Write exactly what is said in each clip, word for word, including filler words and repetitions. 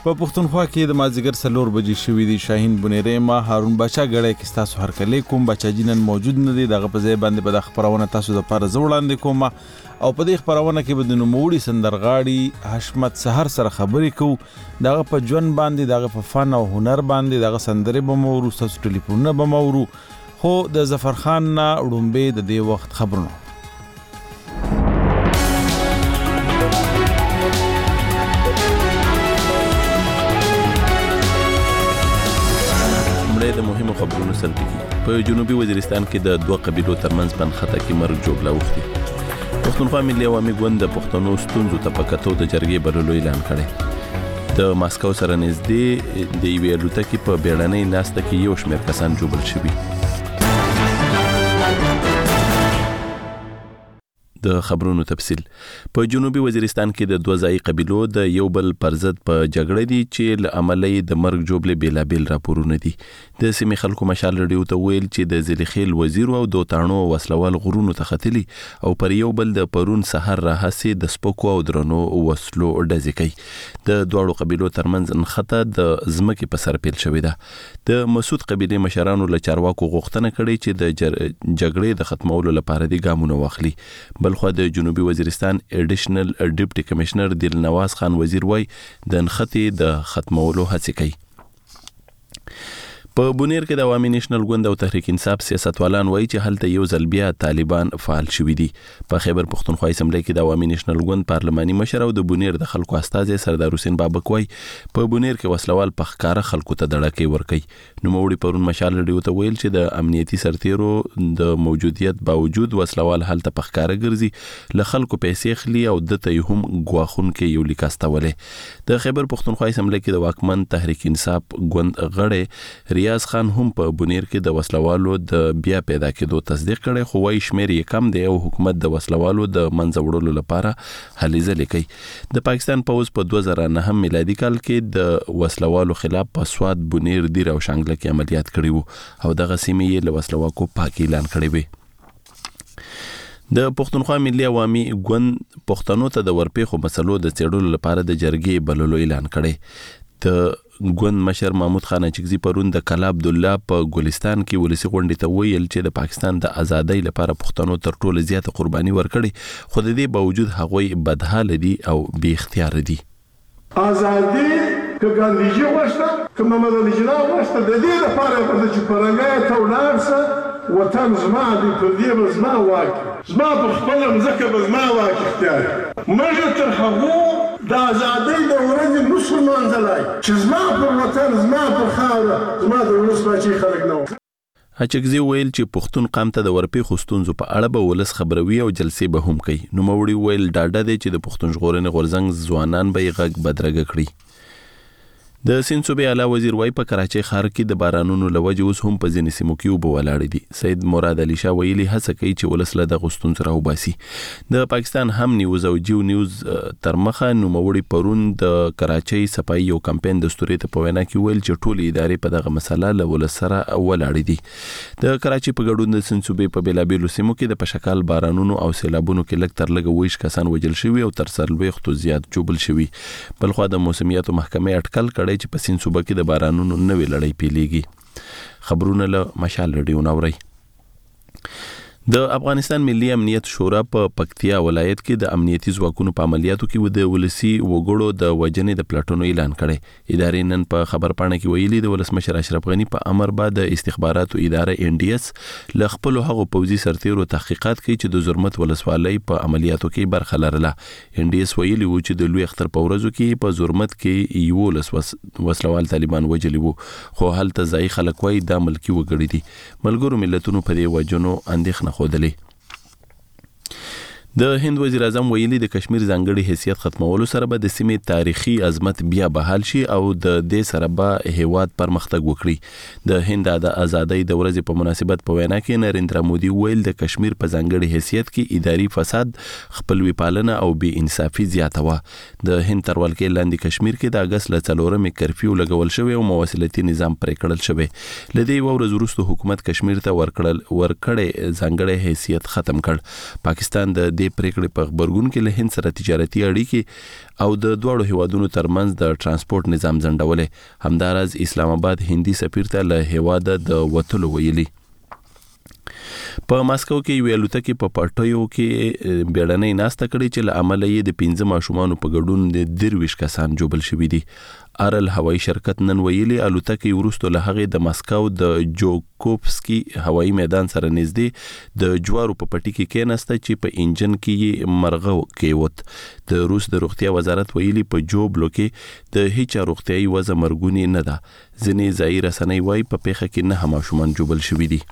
په پښتونخوا کې د مازیګر څلور بجې شوې دي. شاهین بنيري ما هارون بچا غړی کې تاسو هر کله کوم بچا جنن موجود نه دي. دغه په ځای باندې به د خبرونه تاسو د پاره زوړاندې کوم او په دې خبرونه کې به د نوموړي سندرغاړي حشمت سحر سره خبرې کوو. دغه په ژوند باندې، دغه په فن او هنر باندې، دغه سندرې به مو ورو تاسو ټلیفونونه به مو ورو. خو د ظفر خان نه وړومبه د دې وخت خبرونه د مهمو خبرونو سرټکی. په جنوبي وزیرستان کې د دوه قبیلو ترمنځ بنخته کې مرګ جوړه وختي. پښتونخوا ملي عوامي ګوند د پښتنو ستونزو ته په کتو د جرګې بللو اعلان کړی. د ماسکو سره نږدې د یوې الوتکې په بیړنۍ ناسته کې یو شمېر کسان جوړل شوي. د خبرونو تفصیل. په جنوبي وزیرستان کې د دوه ځای قبیلو د یو بل پرضد په جګړه دي چې له عملي د مرګ جوړلې بیلابیل راپورونه دي. د سیمې خلکو مشال رډیو ته ویل چې د زلیخیل وزیر او دوتانو وسلوال غرونو ته ختلي او پر یو بل د پرون سحر راهسي د سپکو او درنو وسلو ډزې کوي. د دوړو قبیلو ترمنځ نخته د زمکې په سر پیل شوې ده. د مسعود قبیلې مشرانو له چارواکو غوښتنه کړې چې د جګړې د ختمولو لپاره د ګامونه واخلي. بل خو د جنوبي وزیرستان اډیشنل ډیپټي کمشنر دلنواز خان وزیر وای د نخته د ختمولو هڅه کوي. په بونیر کې د عوامي نېشنل ګوند او تحریک انصاف سیاستوالان وایي چې هلته یو ځل بیا طالبان فعال شوي دي. په خیبر پښتونخوا اسمبلی کې د عوامي نېشنل ګوند پارلماني مشر او د بونیر د خلکو استازي سردار حسین بابک وایي په بونیر کې وسلوال په ښکارا خلکو ته دړکې ورکوي. نوموړي پرون مشال رډیو ته ویل چې د امنیتي سرتیرو د موجودیت باوجود وسلوال هلته په ښکارا ګرځي، له خلکو پیسې خلی او دته هم ګواخون کې یو لیک استولې. د خیبر پښتونخوا اسمبلی کې د واکمن تحریک انصاف ګوند غړی ریاض خان هم په بونیر کې د وسلوالو د بیا پیدا کېدو تصدیق کړي، خو وايي شمیر یې کم دی او حکومت د وسلوالو د منځ وړلو لپاره هلې ځلې کوي. د پاکستان پوځ په دوه زره نه میلادي کال کې د وسلوالو خلاف په سواد، بونیر، دیر او شانګله کې عملیات کړي وو او دغه سیمې یې له وسلواکو پاک اعلان کړي وي. د پښتونخوا ملي عوامي ګوند پښتنو ته د ورپېښو مسلو د څېړلو لپاره د جرګې بللو اعلان کړي. د ګوند مشر محمود خان اچکزي پرون د کلا عبد الله په ګلستان کې ولسی غونډې ته ویل چې د پاکستان د ازادۍ لپاره پښتنو تر ټولو زیاته قرباني ورکړي، خو د دې باوجود هغوی بدحال دي او بې اختیار دي. ازادي که ګاندیجي غوښته که محمد علي جناح غوښته د دې لپاره ورته چې پرنګای ته ولاړ شه، وطن زما دی، پر دې به زما واک، زما په خپله مځکه به زما واک اختیار. موږ تر هغو د ازادۍ د ورځې نشو لمانځلی چې زما پر وطن، زما پر خاوره، زما د ولس باچې خلک نه وو. اچکزي ویل چې پښتون قام ته د ورپېښو ستونزو په اړه به ولس خبروي او جلسې به هم کوي. نوموړي ویل ډاډه دی چې د پښتون ژغورنې غورځنګ ځوانان به یې غږ بدرګه کړي. د سیند صوبې اعلی وزیر وای په کراچۍ ښار کې د بارانونو له وجې اوس هم په ځینې سیمو کې اوبه ولاړې دي. سید مراد علي شاه ویلي هڅه کوي چې ولس له دغو ستونزو راوباسي. د پاکستان هم نیوز او جیو نیوز تر مخه نوموړي پرون د کراچۍ صفایي یو کمپین دستوري ته په وینا کې ویل چې ټولې ادارې په دغه مسله له ولس سره ولاړې دي. د کراچۍ په ګډون د سیند صوبې په بېلابېلو سیمو کې د پشکال بارانونو او سیلابونو کې لږ تر لږه ویشت کسان وژل شوي او تر څلوېښتو زیات ژوبل شوي. بلخوا د موسمیاتو محکمې اټکل کړی چې په سیند صوبه کې د بارانونو نوې لړۍ پیلېږي. خبرونه له مشال رډیو ناورئ. د افغانستان ملي امنیت شورا په پکتیا ولایت کې د امنیتي ځواکونو په عملیاتو کې د ولسی وګړو د وژنې د پلاټونو اعلان کړي. ادارې نن په خبرپاڼه کې ویلي د ولسمشر اشرف غني په امر بعد د استخباراتو اداره ان ډي اس له خپلو هغو پوځي سرتیرو تحقیقات کوي چې د زرمت ولسوالۍ په عملیاتو کې برخه لرله. ان ډي اس ویلي و چې د لوی اختر په ورځو کې په زرمت کې یولس وسلوال طالبان وژلي وو، خو هلته ځایي خلک وایي دا ملکي وګړي دي. ملګرو ملتونو په دې وژنو اندېښنه خودلی. د هند وزیر اعظم ویلي د کشمیر ځانګړي حیثیت ختمولو سره به د سیمې تاریخي عظمت بیا بحال شي او د دې سره به هیواد پرمختګ وکړي. د هند د ازادۍ د ورځې په مناسبت په وینا کې نریندرا مودي ویل د کشمیر په ځانګړي حیثیت کې اداري فساد، خپلوي پالنه او بې انصافي زیاته وه. د هند تر ولکې لاندې کشمیر کې د اګست له څلورمې کرفیو لګول شوی او مواصلتي نظام پرې کړل شوی. له دې یوه ورځ وروسته حکومت کشمیر ته ورکړل ورکړی ځانګړی حیثیت ختم کړ. پاکستان د دې پریکړې په خبرګون کې له هند سره تجارتي اړیکې او د دوړو هیوادونو ترمنځ د ترانسپورت نظام ځنډولې. همداراز اسلام آباد هندي سفیر ته له هیواده د وتلو ویلي. په ماسکو کې یو الوتکه په پټیو کې بیړنۍ ناسته کړې چې له عمله یې د پنځه ماشومانو په ګډون د درویش کسان جوبل شوي دي. ارل هوایي شرکت نن ویلي الوتکه وروسته له هغې د ماسکو د جوکوفسکي هوایي میدان سره نږدې د جوارو په پټي کې کېناسته چې په انجن کې یې مرغه کېوت. د روس د روغتیا وزارت ویلي په جوبلو کې د هیڅ روغتیايي وضع مرګونی نه ده. ځینې ځایي رسنۍ وایي په پیښه کې نه ماشومان جوبل شوي دي.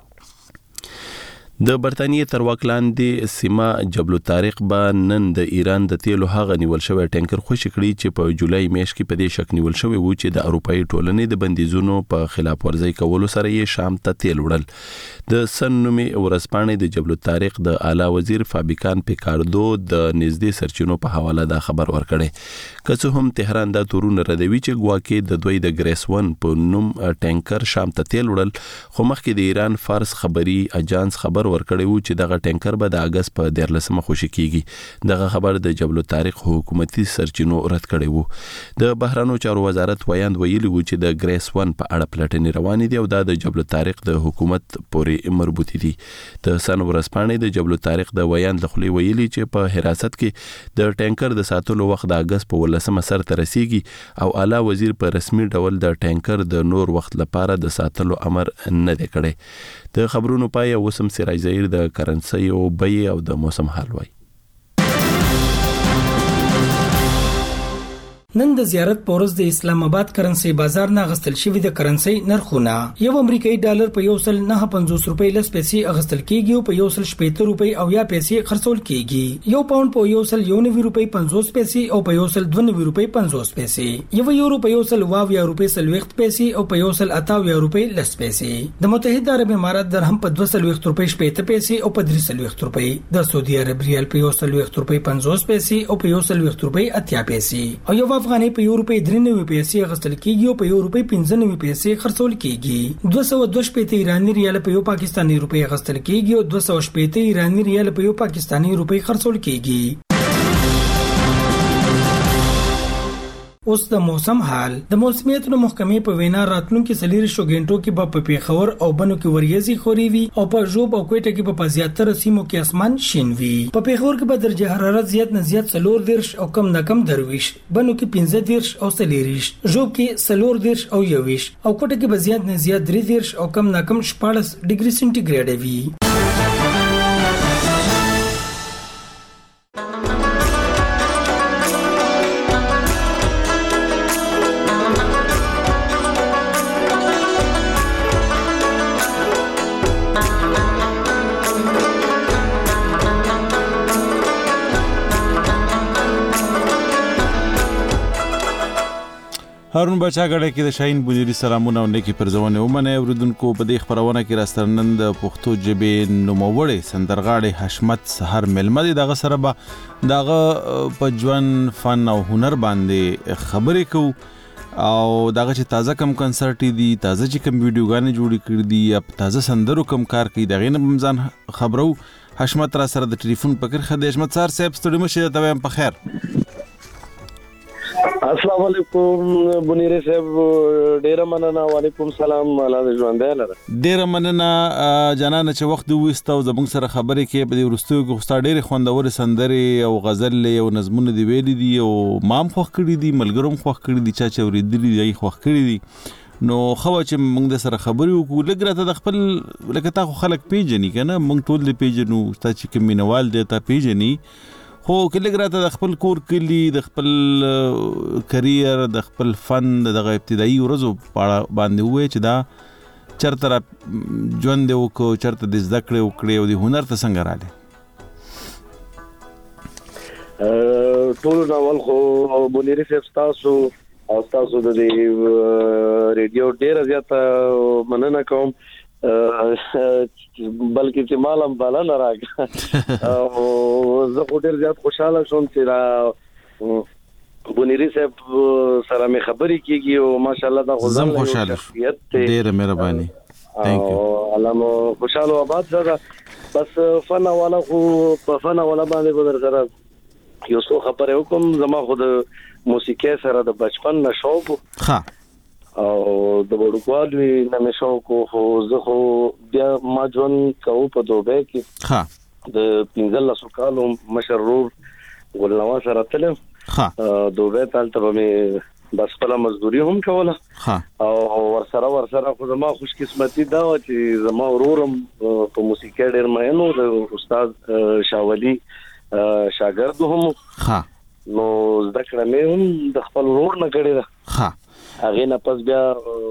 د برتانیې تر واک لاندې سیمه جبل الطارق به نن د ایران د تیلو هغه نیول شوی ټانکر خوشی کړی چې په جولای میاشت کې په دې شک نیول شوی و چې د اروپאי ټولنې د بندیزونو په خلاف ورزي کولو سره یې شام ته تیل وړل. د سن نومي ورځپاڼې د جبل الطارق د اعلی وزیر فابیکان پیکاردو د نږدې سرچینو په حواله دا خبر ورکړی. که څه هم تهران دا تورونه ردوي چې ګواکې د دوی د ګریس ون په نوم ټانکر شام ته تیل وړل، خو مخکې د ایران فارس خبري اجانس خبر ورکړی و چې دغه ټانکر به د اگست په دیارلسمه خوشی کیږي. دغه خبر د جبل الطارق حکومتي سرچینو رد کړی وو. د بهرانو چارو وزارت ویاند ویلي و چې د ګریس ون په اړه پلټنې روانې دي او دا د جبل الطارق د حکومت پورې مربوطي دي. د سن ورځپاڼې د جبل الطارق د ویاند لخوا ویلي چې په حراست کې د ټانکر د ساتلو وخت د اگست په ولسمه سر ته رسیږي او اعلی وزیر په رسمي ډول د ټانکر د نور وخت لپاره د ساتلو امر نه دی کړی. د خبرونو پای وسم سراج زهیر د کرنسي او بیه او د موسم حال وای. نن د زیارت پورز د اسلام آباد کرنسي بازار نه غستل شوی د کرنسي نرخونه یو امریکایي ډالر په یو سل نه پنځوس روپۍ لس پیسې اغستل کیږي او په یو سل شپږ روپۍ او یا پیسې خرڅول کیږي. یو پاوند په یو سل یو نوي روپۍ پنځوس پیسې او په یو سل دوه نوي روپۍ پنځوس پیسې. یو یورو په یو سل واو یا روپۍ سلويخت پیسې او په یو سل اتاو یا روپۍ لس پیسې. د متحده عرب امارات درهم په دوه سل ویخت روپۍ شپږ پیسې او په درې سل ویخت روپۍ. د سعودي عرب ریال په یو سل ویخت روپۍ پنځوس پیسې او په یو سل ویخت روپۍ اتیا پیسې. او یو افغاني په یو روپۍ درې نوي پیسې غستل کیږي او په یو روپۍ پنځه نوي پیسې خرڅول کیږي. دوه سوه دوه شپېته ایراني ریال په یو پاکستاني روپۍ غستل کیږي او دوه سوه شپېته ایراني ریال په یو پاکستاني روپۍ خرڅول کیږي. اوس د موسم حال. د موسمیت نو محکمې په وینا راتلونکو سلیری شو غنټو کې به په پیښور او بنو کې وریځي خوري وي او په جوب او کوټه کې په زیاتره سیمو کې اسمان شین وي. په پیښور کې به درجه حرارت زیات نه زیات څلور درش او کم نه کم درويش، بنو کې پنځه درش او سلیریش، جوب کې څلور درش او یويش او کوټه کې به زیات نه زیات درې درش او کم نه کم شپږ ډیګري سنټیګریډ وي. هارون بچا غړې کې د شاهین بونیری سلامونه او نیکی پرځونه ومنه اوریدونکو په دې خبرونه کې راسترنن د پښتو ژبې نوموړی سندرغاړي حشمت سحر ملمدي دغه سره به دغه په ژوند فن او هنر باندې خبرې کو او دغه چې تازه کم کنسرت دي، تازه چې کم ویډیوګانې جوړې کړې دي یا تازه سندرو کم کار کوي دغه نه بمزان خبرو. حشمت را سره د ټلیفون پکر خدای حشمت سار صاحب ستړي مشه ته په خیر. السلام علیکم بنيري صاحب، ډیر مننه. وعلیکم السلام. الله ژوند لره. ډیر مننه جنانه چې وخت وستو زموږ سره خبرې کې په دې ورستو کې خو ډیر خوندور سندرې او غزل او نظمونه دی ویلي دي او مام خوښ کړی دي، ملګروم خوښ کړی دي، چا چې ورېدلي دی خوښ کړی دي. نو خو چې موږ د سره خبرې وکړو لګره ته د خپل لکه تا خو خلک پیژني کنه، موږ ټول دې پیژنو، تا چې کوم مینوال دی تا پیژني، خو کله راته د خپل کور کلی، د خپل کرییر، د خپل فن دغه ابتدایي ورځو په باندې وای چې دا چرته را ژوند وکړو، چرته د زده کړې وکړې او د هنر ته څنګه رااله؟ ټول ناول خو بنيري صاحب تاسو او تاسو د ریډیو ډیر زیاته مننه کوم، بلکې چې مالم بالا نه راغی او زه خو ډیر زیات خوشاله شوم چې را بنيري صاحب سره مې خبرې کیږي او ماشاءالله دا غوښتل زم خوشاله ډیر مهرباني. ثانک یو. الله مو خوشاله آباد زړه. بس فن والا خو په فن والا باندې بدر سره یو څو خبره وکم زما خود موسیقي سره د بچپن نه شوق ها او د وړوکوالي نه مې شوق خو زه خو بیا ما ژوند کوم په دوبه کې ها د پنځلس کالو مشرور ګلنوا سره تل ها دوبه تلته مې بس په مزدوري هم کوله ها او ورسره ورسره خو زما خوش قسمتي دا چې زما ورورم په موسیقي ډېر مهنو د استاد شاولي شاګرد هم ها نو ذکر مې هم د خپل ورور نه کړی دا ها هغه نه پس بیا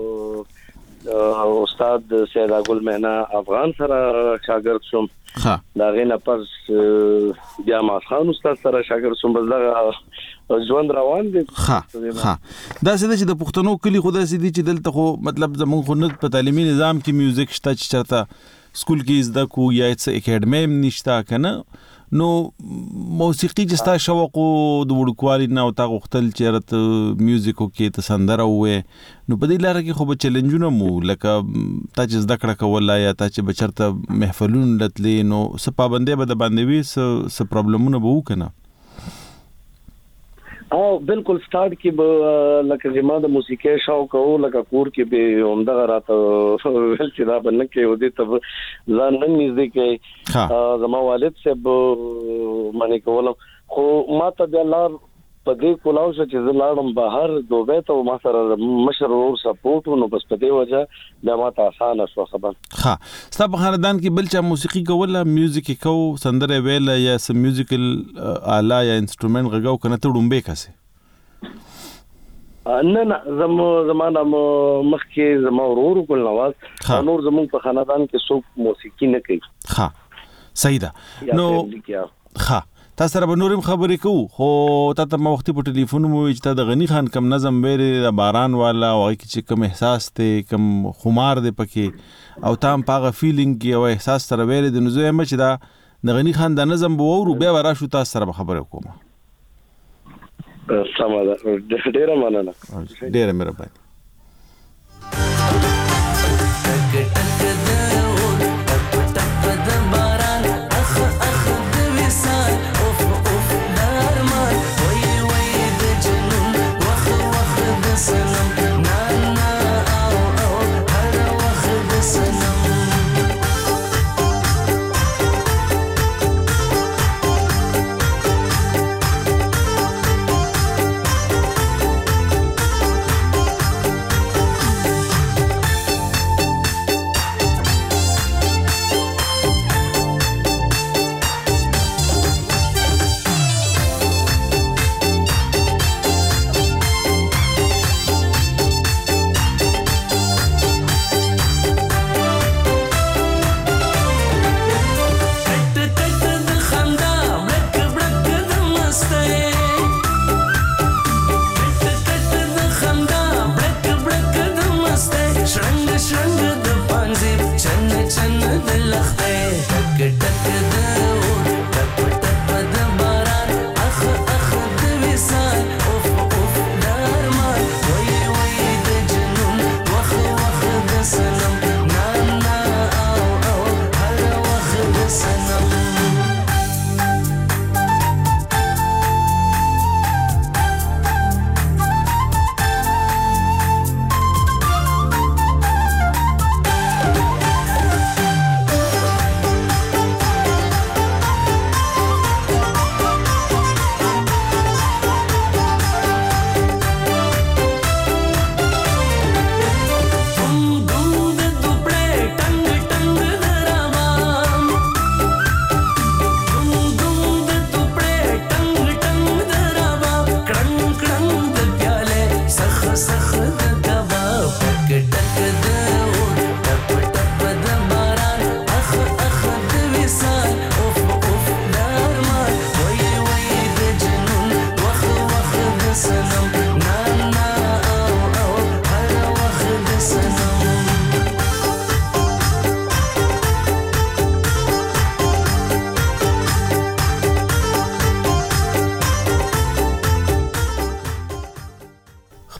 استاد سید اګل مهنا افغان سره شاګرد شوم ها دا غي نه پس بیا ما خان استاد سره شاګرد شوم بس دا ژوند روان دي ها ها دا څه چې د پښتنو کلی خو دا سې دي چې دلته خو مطلب زمون خو نه په تعلیمي نظام کې میوزیک شته چې چرته سکول کې زده کو یا څه اکیډمي نشته کنه نو موسیقي چې ستا شوق د وړوکوالي نه او تا غوښتل چې رات میوزیکو کې ته سندره وې نو په دې لاره کې خو به چیلنجونه مو لکه تا چې زده کړه کوله یا تا چې بچرته محفلون لتلې نو څه پابندۍ به د باندې وي څه څه پرابلمونه به وکنه او بالکل سٹارټ کې به لکه زما د موسیقي شوق او لکه کور کې به همدغه راته ول چې دا بنه کې ودی ته ځان نه نږدې کې زما والد صاحب باندې کولم خو ما ته بیا لار په دې کولاو چې زه لاړم بهر دوبه ته ما سره مشر ور سپورټ نو بس په دې وجه دا ما ته آسان شو خبر ها ستا په خاندان کې بل چا موسیقي کوله میوزیک کو سندره ویل یا سم میوزیکل آله یا انسټرومنت غږاو کنه ته ډومبه کسه نه نه زمو زمانه مخکې زمو ورور کول نواز نور زمو په خاندان کې څوک موسیقي نه کوي ها صحیح ده نو ها تاسو سره به نورم خبرې کوو خو تا ته ما وخت په ټلیفون مو چې تا د غنی خان کم نظم ویلې د باران والا او چې کم احساس ته کم خمار دی پکې او تام پاغه فیلینګ کې او احساس سره ویلې د نزوې مچ دا د غنی خان د نظم به ورو بیا ورا شو تاسو سره خبرې کوم سمه ده ډیره مننه ډیره مهرباني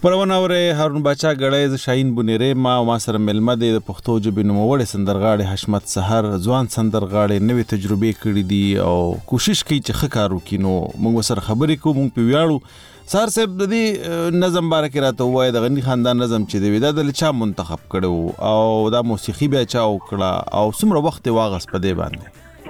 خبرونه اوره هارون باچا غړې ز شاهین بنيره ما ما سره ملمه د پښتو ژبې نوموړی سندرغاړي حشمت سحر ځوان سندرغاړي نوې تجربې کړې دي او کوشش کوي چې ښه کار وکړي. نو موږ سره خبرې کوو، موږ په ویاړو. سار صاحب د دې نظم باره کې راته وایي د غني خاندان نظم چې دی دا د چا منتخب کړو او دا موسیقي بیا چا وکړه او څومره وخت واغس په دې باندې؟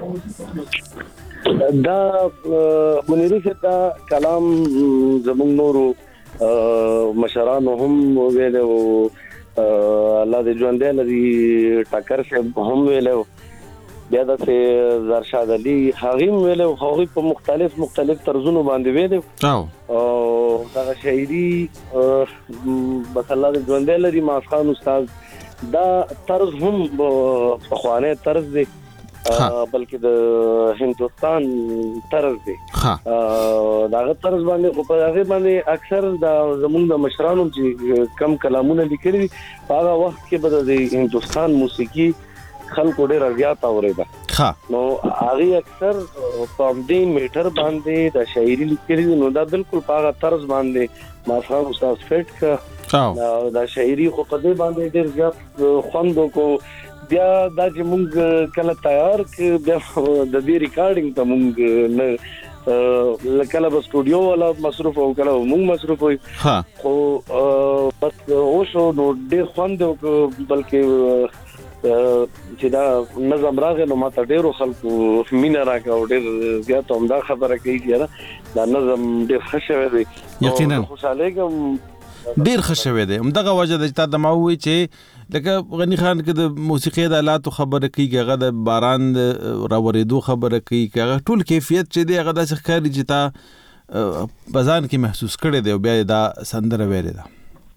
دا منیری سے دا کلام زمون نورو مشرانو هم ویلو، الله دې ژوند لري، ټاکر صاحب هم ویلو، بیا د زرشاد علي هغه ویلو، هغه په مختلف مختلف طرزونو باندې ویلو او دا شاعري بس الله دې ژوند لري. ماسخان استاد دا طرز هم په خوانه طرز دی بلکې د هندوستان طرز دی. دا طرز باندې خو په هغه باندې اکثر د زموږ د مشرانو چې کم کلامونه لیکلي هغه وخت کې به د هندوستان موسیقي خلکو ډېر زیات اوریدا. نو هغه اکثر په دې میټر باندې د شاعري لیکلي نو دا بالکل په هغه طرز باندې ماسخان استاد فټ کا دا شاعري خو په دې باندې ډېر زیات خوند کو. بیا دا چې مونږ کله تیار ک بیا د دې ریکارډینګ ته مونږ نه کله په سټوډیو ولا مصروف او کله مونږ مصروف وي خو بس اوسو نو ډېر خوند بلکې چې دا نظم راغی نو ماته ډېرو خلکو مینه راکړه او ډېر زیات همدا خبره کوي چې دا نظم ډېر ښه شوی دی. یقینا خوشاله کوم ډېر ښه شوی دی. همدغه وجه د تا د ما وی چې لکه غني خان کې د موسیقي د آلاتو خبره کوي، هغه د باران راورېدو خبره کوي، هغه ټول کیفیت چې دی هغه د ښکاری چې تا بزان کې محسوس کړي دی او بیا دا سندره ویلې ده.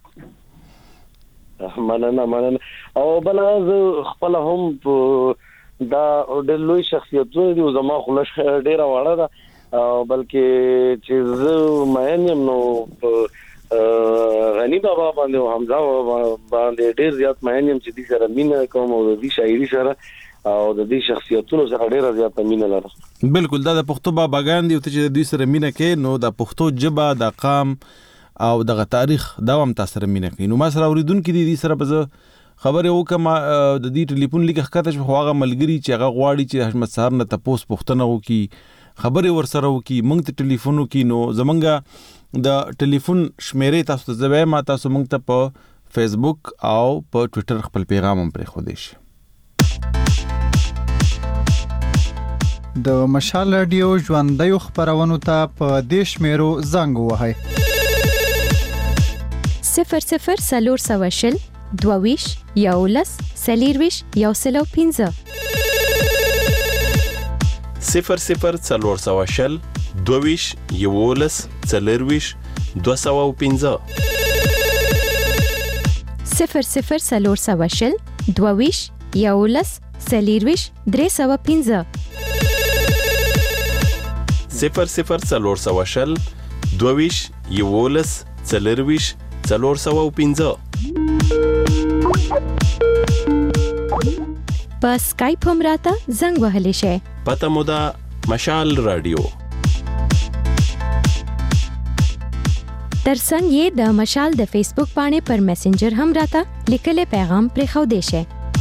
مننه مننه او بل از خپل هم دا ډېر لوی شخصیتونه دي، زما خو ډېره وړه ده بلکې چې زه مین یم نو غنی بابا باندې او حمزه باندې ډېر زیات مین یم چې دې سره مینه کوم او د دې شاعري سره او د دې شخصیتونو سره ډېر زیات مینه لرم. بالکل دا د پښتو باباګان دي او ته چې د دوی سره مینه کې نو د پښتو ژبه د قام او دغه تاریخ دا هم تاسو سره مینه کوي. نو ما سره اوریدونکو دي دې سره په خبره وکم د دې ټلیفون لیکه ښکته چې هغه ملګری چې هغه غواړي چې حشمت سحر نه تاسو پوښتنه وکي خبره ورسره وکي موږ ته ټلیفون وکي. نو زمونږ د ټلیفون شمیرې تاسو ته زوی ما تاسو موږ ته په فیسبوک او په ټوئیټر خپل پیغام هم پرې خو دې شي. د مشال رادیو ژوندۍ خبرونو ته په دې شمیرو زنګ وهئ صفر صفر سلور سواشل دوویش یولس سلیرویش یوسلو پینزه صفر صفر سلور سواشل دوویش یولس سلیرویش دو سو پینزه صفر صفر سلور سواشل دوویش یولس سلیرویش درې سو پینزه صفر صفر سلور سواشل دوویش یولس سلیرویش څلور سوه پنځه په سکایپ هم راته زنګ وهلی شئ. پته مو ده مشال رادیو. ترڅنګ یې د مشال د فیسبوک باندې پر میسنجر هم راته لیکلی پیغام پرېښودی شئ.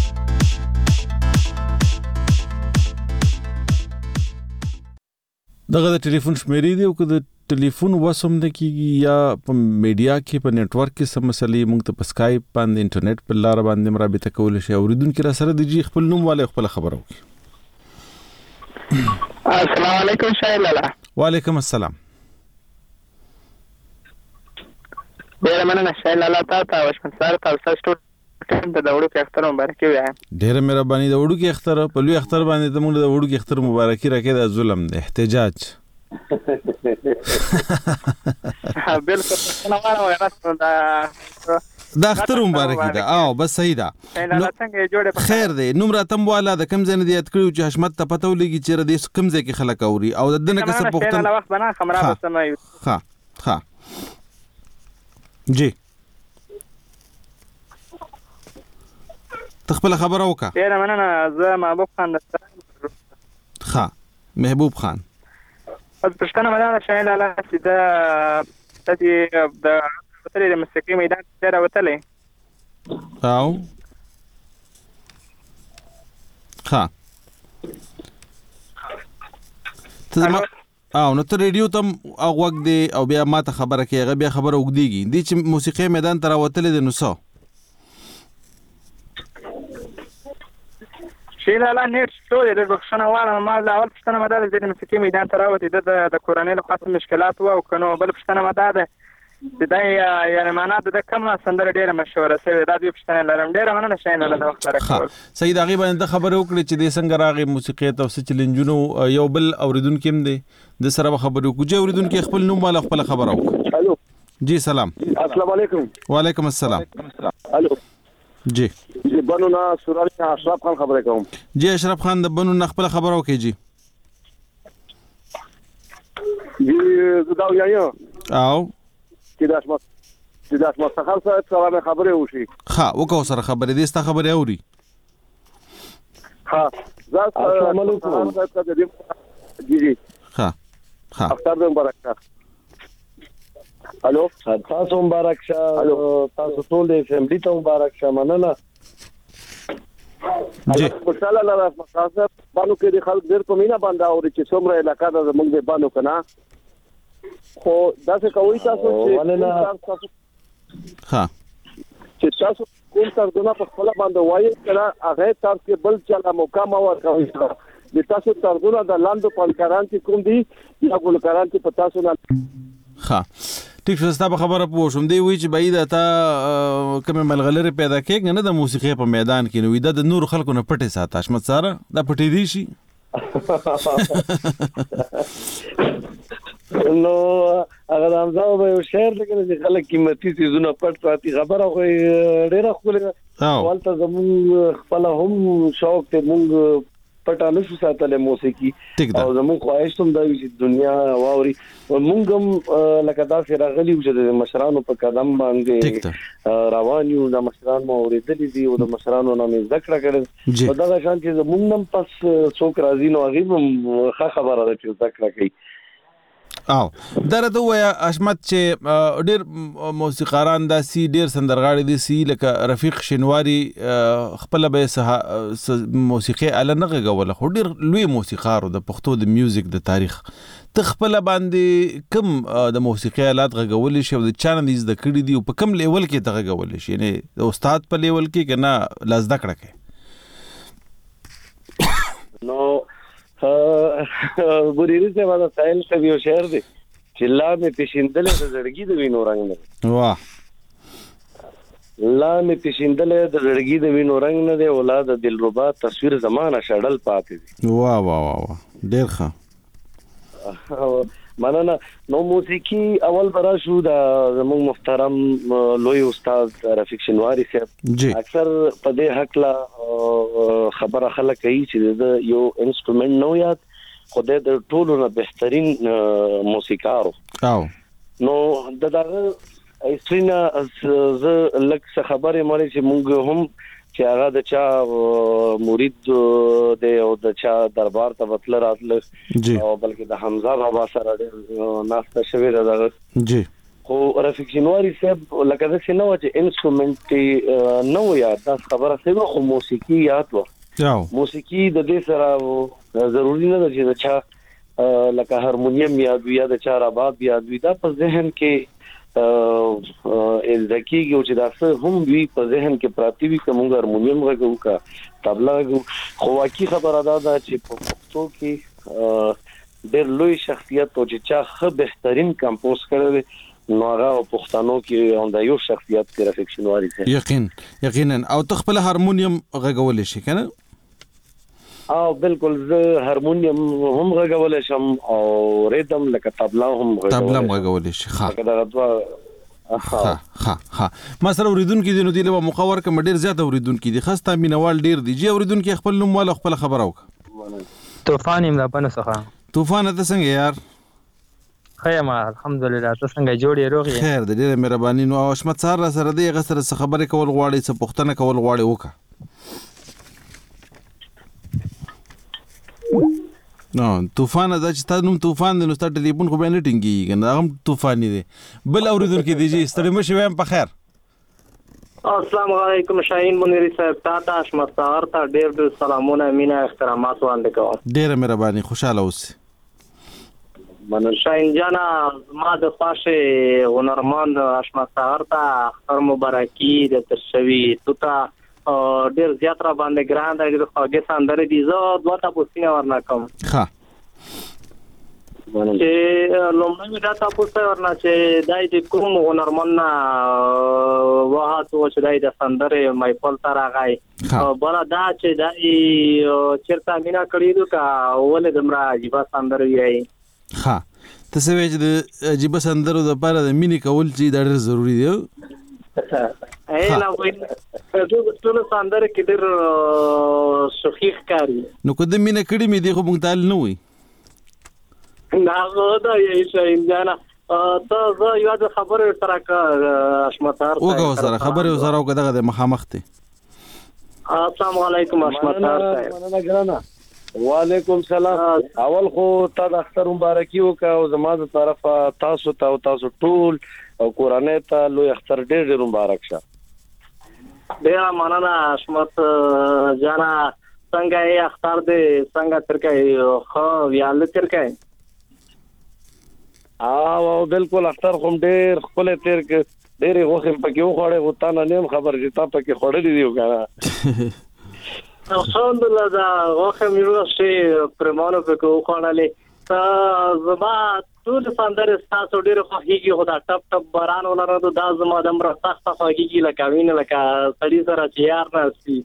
دغه د ټلیفون شمیرې دی او که د ټلیفون وسوم نه کیږي یا په میډیا کې په نیټ ورک کې سم مسلې موږ ته په سکایپ باندې انټرنیټ په لار باندې مرابطه کول شي. اوریدونکو را سره د جی خپل نوم والے خپل خبرو کی. السلام علیکم شاهین لالا. وعلیکم السلام. ډیر مننه شاهین لالا تاسو او حشمت سحر تاسو ټول د وړو کې اختر مبارکي وایم. ډیر مهرباني. د وړو کې اختر په لوی اختر باندې د موږ د وړو کې اختر مبارکي راکې د ظلم د احتجاج بالکل نه وایي دا دا اختر مبارکي ده او بس صحیح ده خیر دی. نوم راتم والا د کم ځای نه دی یاد کړو چې حشمت ته پته ولګي چې د کم ځای کې خلک اوري او د دنه کسب پوښتنه وخت بنا خبره وسمایو. ها ها جی تخپل خبره وکا. ډیر مننه. زه محبوب خان د ها محبوب خان پښتنه مله شاهین لالا چې دا چې د وتلې د موسیقي میدان ته راوتلې او ها ته ما او نو ته ریډیو تم اوغوګ دی او بیا ما ته خبره کوي هغه بیا خبره وګديږي دي چې موسیقي میدان ته راوتلې د نو څه شي لا لا نیټ ستوري د بخښنه واله ما د اول پښتنه مدار د موسیقي میدان ته راوتی د د کورنۍ له خاصه مشکلات و او کنو بل پښتنه مدار د د یعنی معنا د کوم سندره ډیره مشهوره سوي د دې پښتنه لرم ډیره مننه شاین له وخت راکړه سید هغه باندې خبره وکړي چې د څنګه راغي موسیقي ته څه چیلنجونو یو بل اوریدونکو هم دی د سره خبرو کوجه اوریدونکو خپل نوم مال خپل خبره وکړه الو جی سلام السلام علیکم وعلیکم السلام الو جی جی بنو نا سورالي اشرف خان خبره کوم جی اشرف خان د بنو نا خپل خبره وکړي جی جی زدا یایا او چې داس ما چې داس ما څخه سره خبره وشي ها وکاو سره خبره دې ستا خبره اوري ها السلام علیکم جی جی ها ها اختر دې مبارک شه الو تاسو مبارک شه تاسو ټول دې فیملی ته مبارک شه مننه جی خوشاله لاره مخاطب باندې کې د خلک ډېر کومینه باندې اوري چې څومره علاقہ د موږ د باندې کنه خو دا څه کوي تاسو چې ها چې تاسو کوم ترجمه په خپل باندې وایي کړه هغه تاسو کې بل چلا موقع ما ورکوي د تاسو ترجمه د لاندو پنکاران چې کوم دي یا ګلکاران چې پتا سو نه ها ټیک شستا په خبره پوه شوم دی وی چې بعید تا کوم ملغلره پیدا کېږي نه د موسیقي په میدان کې نو دا د نور خلکو نه پټه ساته احمد ساره دا پټې دی شي نو هغه همزه به یو شعر لیکل چې خلک قیمتي چیزونه پټ ساتي خبره خو ډیره خپل ولته زمون خپل هم شوق ته مونږ پټه نشو ساتله موسیقي او زمون خواهش هم دا چې دنیا واوري مونږ هم لکه دا سره غلي چې د مشرانو په قدم باندې روان یو د مشرانو اوریدلې دي او د مشرانو نامې ذکر کړل او دا شان چې زمون هم پس څوک راځي نو هغه هم خبره ده چې ذکر کوي او درته ویا احمد چې ډیر موسیقاران داسي ډیر سندرغاړي دي سي لکه رفیق شینواری خپل به موسیقي اله نه غوړل خو ډیر لوی موسیقار د پښتو د میوزیک د تاریخ تخپل باندې کم د موسیقي آلات غوړل شي د چانل د کړي دي په کم لیول کې ته غوړل شي یعنی د استاد په لیول کې کنه لازده کړه کې نو ګوريري څه ودا سایل څه یو شعر دی چې لا مې پښیندل د زړګي د وینو رنگ نه واه لا مې پښیندل د زړګي د وینو رنگ نه دی اولاد دلربا تصویر زمانہ شړل پاتې دی واه واه واه ډیر ښه مننه نو موسیقي اول برا شو د زموږ محترم لوی استاد رفیق شینواری صاحب اکثر په دې حق لا خبره خلک کوي چې د یو انسټرومنت نو یاد خدای د ټولو نه بهترین موسیقار او نو دغه ایسترینا ز لک خبره مړي چې موږ هم چې هغه د چا مرید دی او د چا دربار ته وتل راتل او بلکې د حمزه بابا سره ناشته شوی راغله جی خو رفیق شینواری صاحب لکه څنګه نو چې انسټرومنت نو یاد دا خبره سره خو موسیقي یاد و موسیقي د دې سره ضروری نه ده چې د چا لکه هارمونیم یاد یا د چا رباب یاد وي دا په ذهن کې ال ذکیږي چې دا څه هم وی په ذهن کې پراتی وي کوم هارمونیم غږو کا طبلا غو خو واقعي خبره ده چې په پښتو کې ډېر لوی شخصیت او چې چا خه بهترین کمپوز کړی نو هغه پښتنو کې اوندا یو شخصیت کې رفیق شینواری دی یقین یقینا او تخپل هارمونیم غږول شي کنه او بالکل زه هارمونیم هم غږول شم او ریدم لکه طبلا هم غږول طبلا غږول شي ښه دا غوا ها ها ها مثلا اوریدونکو دي نو دی له مخاور ک مډیر زیات اوریدونکو دي خاصه مینوال ډیر دي جی اوریدونکو خپل نوم والا خپل خبر اوک طوفان یم د پنه څخه طوفان ته څنګه یار خیر ما الحمدلله ته څنګه جوړې روغې خیر د ډېر مهرباني نو حشمت سره سره دی غسر خبرې کول غواړي څه پښتنه کول غواړي وکا نو طوفان دا چې تاسو نوم طوفان دی نو ستاسو ټلیفون خو به نه ټینګي کنه هغه طوفاني دی بل اوریدونکو دی چې ستړي مشه وایم په خیر السلام علیکم شاهین منیری صاحب تاسو حشمت سهار ته ډېر ډېر سلامونه مینا احترامات وړاندې کوم ډېر مهرباني خوشاله اوسئ منو شاهین جانا ما د خاصه هنرمند حشمت سهار ته اختر مبارکي د تشوي توتا ډیر زیات را باندې ګران دی د خوږه سندره دي زه دوه تاسو سینه ورنا کوم ها چې لومړی دا تاسو ورنا چې دای د کوم هنرمند واه تو چې دای د سندره مې پل تر راغی بل دا چې دای چیرته مینا کړی دو کا ولې دمرا عجیب سندره وی ها تاسو وایئ چې د عجیب سندرو د لپاره د مینې کول چې ډېر ضروری دی اے لا وای ټول ټول ساندر کې ډېر شخیخ کاری نو کده مینه کړي مې دی خو مونږ تعال نه وي نه غوډه یې شاین جانا ته زه یو د خبره سره کا اشمتار وګو سره خبره سره او کده د مخامخ ته السلام علیکم اشمتار صاحب وعلیکم السلام اول خو تا د اختر مبارکي وکاو زموږ طرفه تاسو ته او تاسو ټول او قرانه ته لوی اختر ډېر ډېر مبارک شه ډېر مننه حشمت جانا څنګه یې اختر دې څنګه ترکه خو ویال ترکه او بالکل اختر کوم ډېر خپل تیر کې ډېر غوښم پکې وخوړې وتا نه نیم خبر چې تا پکې خوړلې دی وکړه الحمدلله دا غوښم یو شی پرمانو پکې وخوړلې زما ټول سندره تاسو ډېر خوږیږي خو دا ټپ ټپ باران ولرو دا زما د امر سخت خوږیږي لکه وینه لکه سړی سره چیار نه سي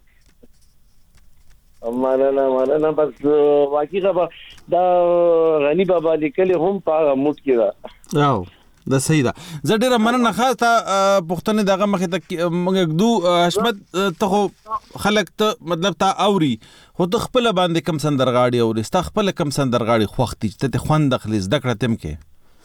مننه مننه بس واقعي خبر دا غنی بابا لیکلي هم په موټ کې دا او دا صحیح ده زه ډېر مننه خاصه پښتنې دغه مخې ته موږ دو حشمت ته خو خلک ته مطلب تا اوري خو ته خپل باندې کم سندرغاړي اوري ستا خپل کم سندرغاړي خوختي ته خوند خلیز دکړه تم کې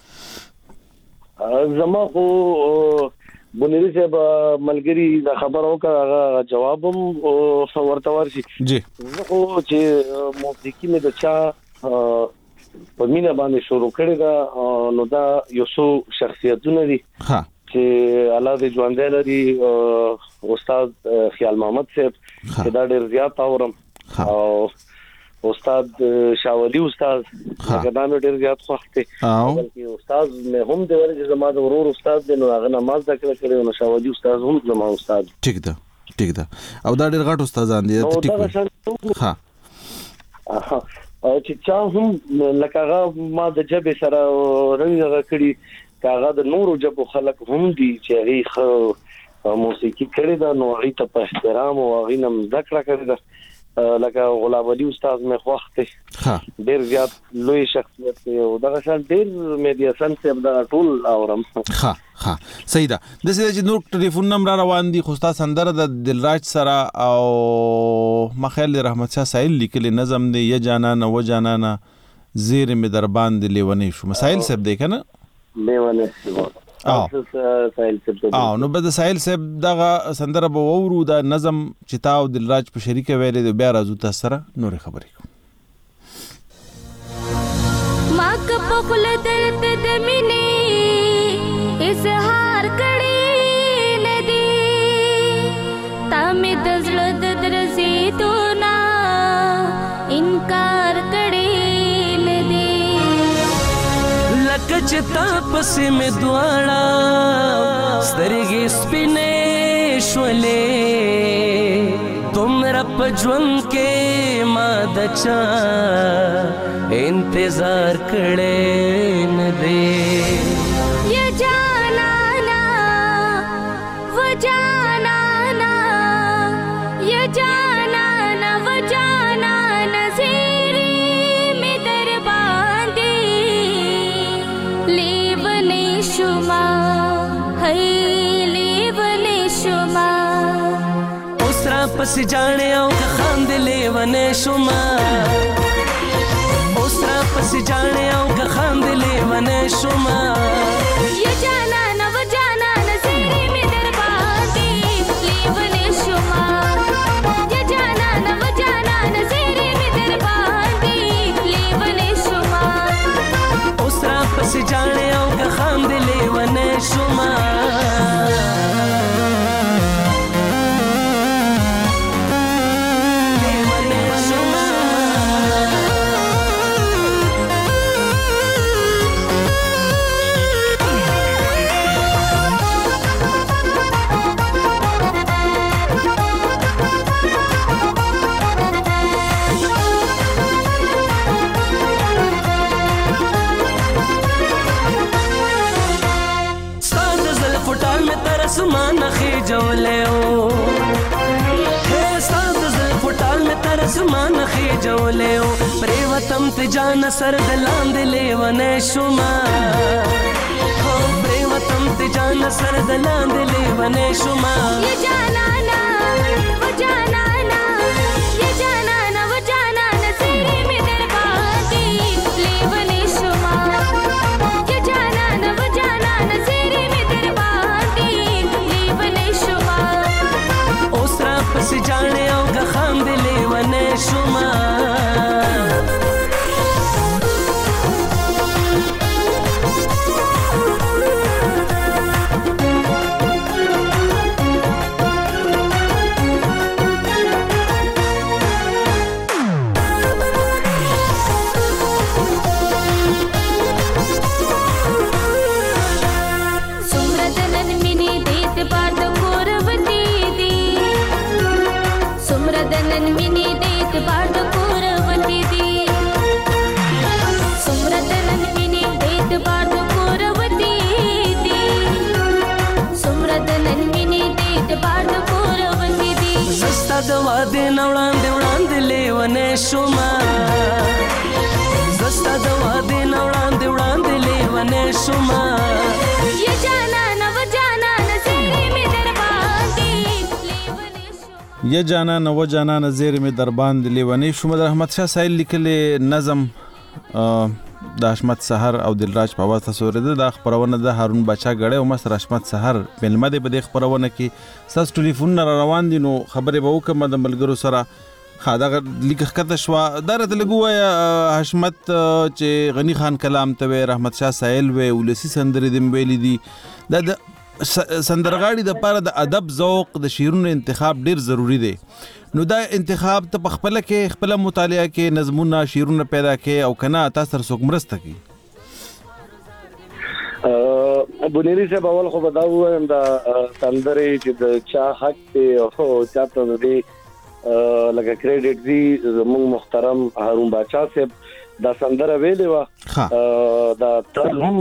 زما خو بنيري صاحب ملګری دا خبر وکړه جوابم ورته ورشي جی زه خو چې موسیقي مې د چا په مینا باندې شروع کړی دا نو دا یو څو شخصیتونه دي ها چې الله دې ژوند لري استاد خیال محمد صاحب چې دا ډېر زیات اورم او استاد شاولی استاد هغه نام ډېر زیات خوښته بلکې استاد مې هم د ورځې زما د ورور استاد دی نو هغه نماز ذکر کړی نو شاولی استاد هم زما استاد ټیک ده ټیک ده او دا ډېر غټ استادان دي ټیک ها او چې چا هم لکه هغه ما د جبه سره رنګ کړی کاغه د نورو جبو خلک هم دي چې هغه موسیقي کړی دا نو هغه ته په احترام او هغه نم ذکر کړی دا لکه غلام علي استاد مې خوښته ها ډېر زیات لوی شخصیت دی او دا شان ډېر میډیا سن صاحب دا ټول اورم ها ها صحیح ده د سې چې نور ټلیفون نمبر روان دي خو تاسو سندره د دلراج سره او مخیل رحمت شاه سایل لیکل نظم دی یا جانانه و جانانه زیر می در باندې لیونی شو مسائل صاحب دی کنه لیونی شو او او نو بد سایل صاحب دغه سندره به وورو دا نظم چې تاو دلراج په شریک ویلې د بیا راځو تاسو سره نور خبرې ما کپ خپل درد د مینې اظهار کړی ندی تا مې د زړه د درزېدو نه انکار کړی ندی لکه چې تا پسې مې دواړه سترګې سپینې شولې دومره په ژوند کې ما د چا انتظار کړی نه دی یا جانانا و جانانا یا جانانا و جانانا زیری می در باندې لیونی شما هی لیونی شما اوس را پسې جاڼې او که خاندې لیونی شما اوس را پسې جاڼې او که خاندې لیونی شما یا جانانا و جانانا زیری می در باندې لیونی شما یا جانانا و جانانا زیری می در باندې لیونی اسمان خېجولې او پرې وطن ته جان سر دلاندې لیونه شوما هو پرې وطن ته جان سر دلاندې لیونه شوما ये जाना ना वो जाना ना ये जाना ना वो जाना ना तेरे में दरबादी लेवने शुमा ये जाना ना वो जाना ना तेरे में दरबादी लेवने शुमा ओसरा पस जाने او गखाम दे लेवने शुमा सुमरदनन मिनी देत बाद कोरवती दी सुमरदनन मिनी देत बाद कोरवती दी सुमरदनन मिनी देत बाद कोरवती दी सुमरदनन मिनी देत बाद कोरवती दी زستا د واده نوړاندې وړاندې لیونه شوما زستا د واده نوړاندې وړاندې لیونه شوما ये जाना ना वो जाना ना तेरे में दरबादी लेवने शुमा یا جانا نو جانا نظیر می در باندې لیونی شوم. د احمد شاه سایل لیکلي نظم د حشمت سحر او دلراج په واسطه سورده د خبرونه د هارون بچا غړې او مستر حشمت سحر ملمه د بده خبرونه کې ساس ټلیفون را روان دي نو خبره به وکم د ملګرو سره خاطر لیک کته شو درته لګویا حشمت چې غنی خان کلام ته رحمت شاه سایل و ولسی سندرې د ویلې دي د سندرغاړي د پاره د ادب ذوق د شیرونو انتخاب ډیر ضروری دی. نو دا انتخاب ته خپل کې خپل مطالعه کې نظمونه شیرونه پیدا کې او کنه تاسو سره څوک مرسته کی ابو نیری صاحب اول خو بداو هم دا سندرې چې د چا حق ته او چاته دی لکه کریډټ دی زموږ محترم هارون بچا صاحب دا سندره ویلې و دا تل هم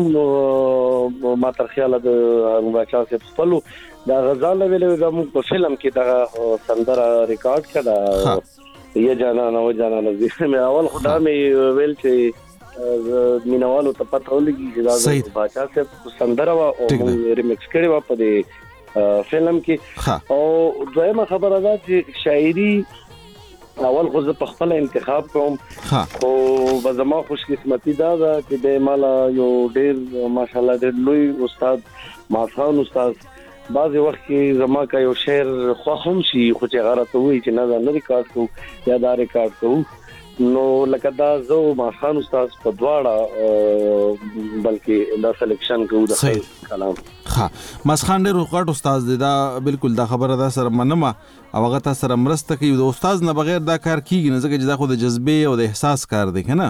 ما تر خیال د هارون بچا صاحب خپل دا غزال ویلې دا موږ په فلم کې دا سندره ریکارډ کړه یہ جانا نو جانا نزدیک مې اول خدا مې ویل چې مینوالو ته پته ولګي چې دا بچا صاحب سندره او ریمیکس کړي و په دې فلم کې او دویمه خبره ده چې شاعري اول خو زه په خپل انتخاب کوم او بزما خوش قسمتي دا ده چې د مالا یو ډیر ماشاءالله ډیر لوی استاد مافخان استاد بعضی وخت کې زما کا یو شعر خو هم شي خو چې غلط وي چې نه نه ریکارډ کو یا دا ریکارډ کو نو لکه دا زه مافخان استاد په دواړه بلکې دا سلیکشن کوو د کلام ها مسخان ډېر غټ استاد دی دا بالکل دا خبره ده سره منمه او هغه تاسو سره مرسته کوي د استاد نه بغیر دا کار کیږي نه ځکه چې دا خو د جذبه او د احساس کار دی کنه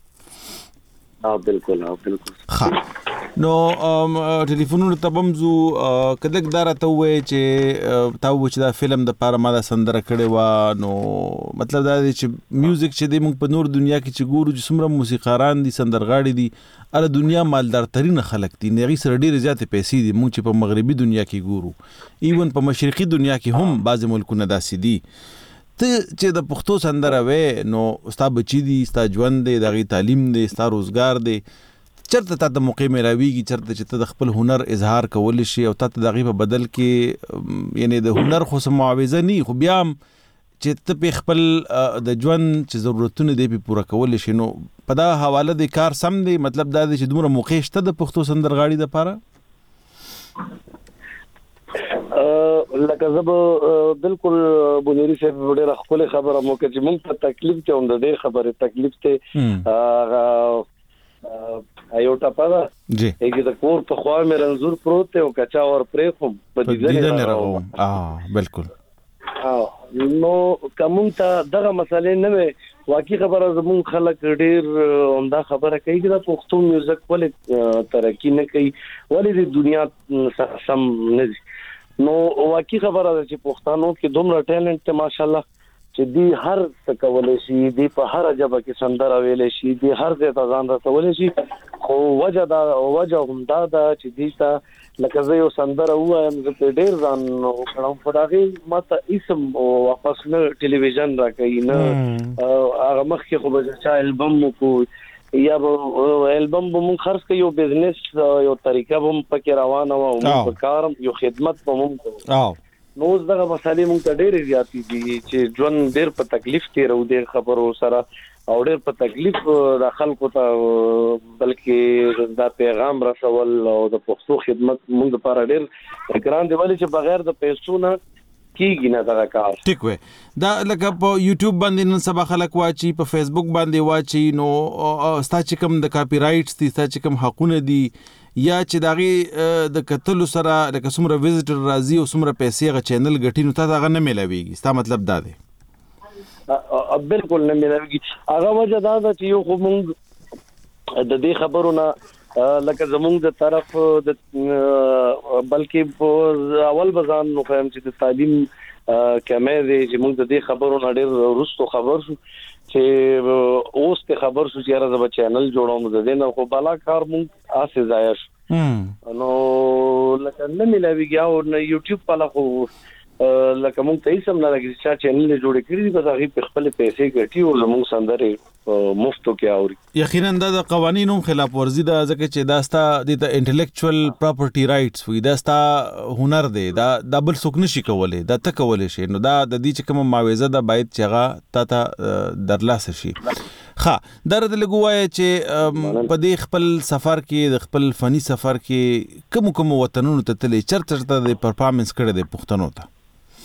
ها بالکل ها بالکل ها نو ټلیفونونو ته بمزو کدک دارا ته وای چې تا و چې دا فلم د پاره ما دا سندره کړي و نو مطلب دا دی چې میوزیک چې د موږ په نور دنیا کې چې ګورو چې څومره موسیقاران دي سندرغاړي دي اره دنیا مالدار ترين خلک دي نغي سره ډېر زیات پیسې دي موږ چې په مغربي دنیا کې ګورو ایون په مشرقي دنیا کې هم بعض ملکونه داسې دي ته چې د پښتو سندره وې نو ستا بچی دي ستا ژوند دی دغه تعلیم دی ستا روزګار دی چرته ته د موقع ملاویږي چرته چې ته د خپل هنر اظهار کول شي او ته د دغه په بدل کې یعنی د هنر خو سم معاوضه نه خو بیا چې ته په خپل د ژوند چې ضرورتونه دی په پوره کول شي نو په دا حواله د کار سم دی مطلب دا دی چې دومره موقع شته د پښتو سندرغاړي د لپاره لکه زب بالکل بنيري صاحب ډېر خپل خبره مو کې چې موږ ته تکلیف ته هم د دې خبره تکلیف ته ایو ټاپا دا جی هغه د کور په خوا مې رنزور پروت او کچا اور پرې خو په دې نه راو اه بالکل اه نو کوم ته دغه مسالې نه واقعي خبره زمون خلک ډېر عمده خبره کوي چې د پښتو میوزیک ولې ترقی نه کوي ولې د دنیا سم نه نو واقعي خبره ده چې پښتانو کې دومره ټیلنټ ته ماشاءالله چې دی هر څه کولای شي دی په هر جبه کې سندره ویلې شي دی هر ځای ته ځان رسولای شي خو وجه دا وجه هم دا ده چې دی ته لکه زه یو سندره وایم زه په ډیر ځان وکړم په دغه ماته اسم واپس نه ټلویزیون راکې نه هغه مخکې خو به چا البم کو یا به البم به مون خرڅ کوي یو بزنس یو طریقه به پکې روانه و او په کارم یو خدمت به مون کو نو دغه مسالې مونږ ته ډېرې زیاتې دي چې ژوند ډېر په تکلیف تیرو ډېر خبرو سره او ډېر په تکلیف د خلکو ته بلکې دا پیغام رسول او د پښتو خدمت مونږ لپاره ډېر ګران دی ولې چې بغیر د پیسو نه کیږي نه دا کار ټیک وي دا لکه په یوټیوب باندې نن سبا خلک واچي په فیسبوک باندې واچي نو ستا چې کوم د کاپی رائټس دي ستا چې کوم حقونه دي یا چې داغي د کتلو سره لکه څومره ویزټر راځي او څومره پیسې غ چینل ګټي نو تا هغه نه ملويږي ستا مطلب دا دی بالکل نه ملويږي هغه وجه دا ده چې یو خو مونږ د دې خبرو نه لکه زمونږ د طرف د بلکې اول بزان نو فهم چې د تعلیم کمې دي چې موږ د دې خبرو نه ډېر وروسته خبر شو چې اوس ته خبر شو چې راځه به چینل جوړوم د دې نه خو بالا کار مونږ آسه ځای شو نو لکه نه ملويږي او نه یوټیوب په لخوا لکه مونږ ته سم نه لګي چې چینل جوړ کړی دی بس هغه په خپل پیسې ګټي او زموږ سندره مفتو کې اوري یقینا د قوانینو خلاف ورزي د ځکه چې دا ستا د انټلیکچوال پراپرټي رائټس وي دا ستا هنر دی دا د بل څوک نشي کولای دا ته کولای شي نو دا د دې چې کوم معاوضه د باید چې هغه تا ته درلاسه شي ها درته لګوای چې په دې خپل سفر کې د خپل فني سفر کې کوم کوم وطنونو ته تلې چرته چرته د پرفارمنس کړي د پښتنو ته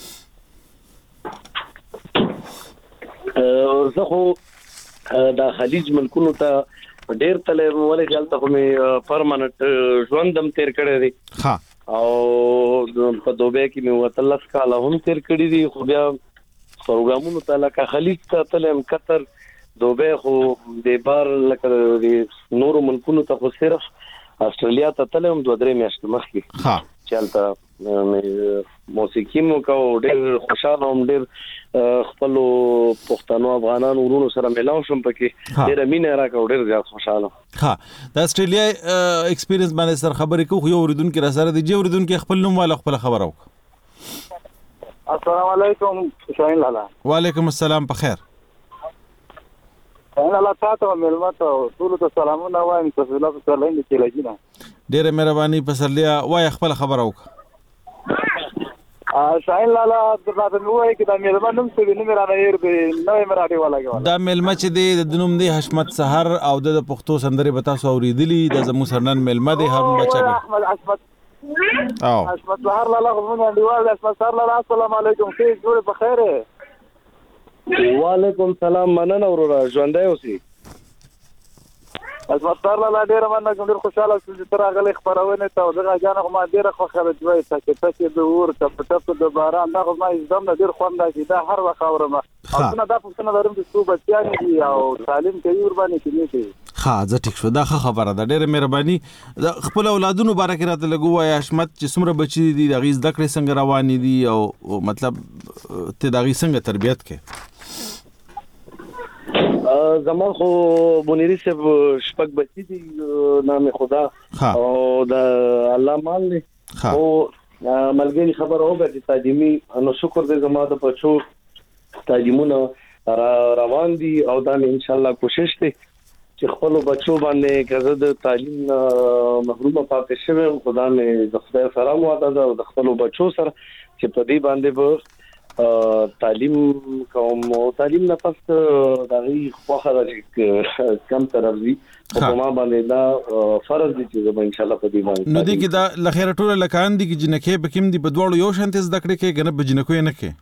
زه خو د خلیج ملکونو ته ډېر تلې ولې ځلته خو مې پرمننت ژوندم تیر کړی دی ها او په دوبه کې مې وتلس کاله هم تیر کړی دي خو بیا پروګرامونو ته لکه خلیج ته تلم قطر دوبه خو د بار لکه د نورو ملکونو ته خو صرف استرالیا ته تلم دوه درې میاشتې مخکې ها چلته موسیقي مو کو ډېر خوشاله هم ډېر خپل پښتنو افغانانو ورونو سره ملاو شم پکې ډېر مینه راکاو ډېر زیات خوشاله ها د استرالیا ایکسپیرینس باندې سره خبرې کوو یو ورودونکو را سره دی چې ورودونکو خپل نوم والا خپل خبرو السلام علیکم شاهین لالا وعلیکم السلام په خیر شاهین لالا تاسو ملمت ټول ته سلامونه وایم تاسو له سلام دي لګینا ډېر مهرباني پسرلیا وای خپل خبرو شاهین لالا د راته نوې کې د مېلمه نوم څه وینم را نه ير دی نوې مراټي والا کې دا مېلمه چې دی د نوم دی حشمت سحر او د پښتو سندري بتا سو اوریدلی د زمو سرنن مېلمه دی هارون بچا احمد حشمت او حشمت سحر لالا غوونه دیوال حشمت سحر لالا السلام علیکم څه جوړ په خیره وعلیکم السلام مننه ورور ژوندای اوسې حشمت سحر لالا ډېر مننه کوم ډېر خوشاله چې تر هغه خبرونه ته دغه جان خو ما ډېر خوشاله جوړه چې تاسو د ور ټپ ټپ د باران دا خو ما زم ډېر خوند راځي دا هر وخت اورم او څنګه دا پښتنه درم چې څو بچیان دي او تعلیم کوي ور باندې کوي ها زه ټیک شو دا خبره ده ډېر مهرباني خپل اولادونو بارک راته لګوای حشمت چې څومره بچی دي د غیز دکړې څنګه روان دي او مطلب ته د غیز څنګه تربیت کې زمان خو منیری صاحب شپږ بچی دي نام خدا او د الله مال دی او ملګری خبر اوګه چې تعلیمي نو شکر دې زما د پچو تعلیمونه روان دي او دا ان شاء الله کوشش دي چې خپل بچو باندې کزه د تعلیم محروم پاتې شوی خدا مې د خدای سره مواده ده او د خپل بچو سره چې په دې باندې به تعلیم کوم او تعلیم نه پس دغه خوخه د کم طرفي په ما باندې دا فرض دي چې ان شاء الله په دې باندې نو دي کې دا لخيره ټوله لکان دي چې جنکه په کوم دي په دوړو یو شانت زده کړې کې کنه په جنکو نه کې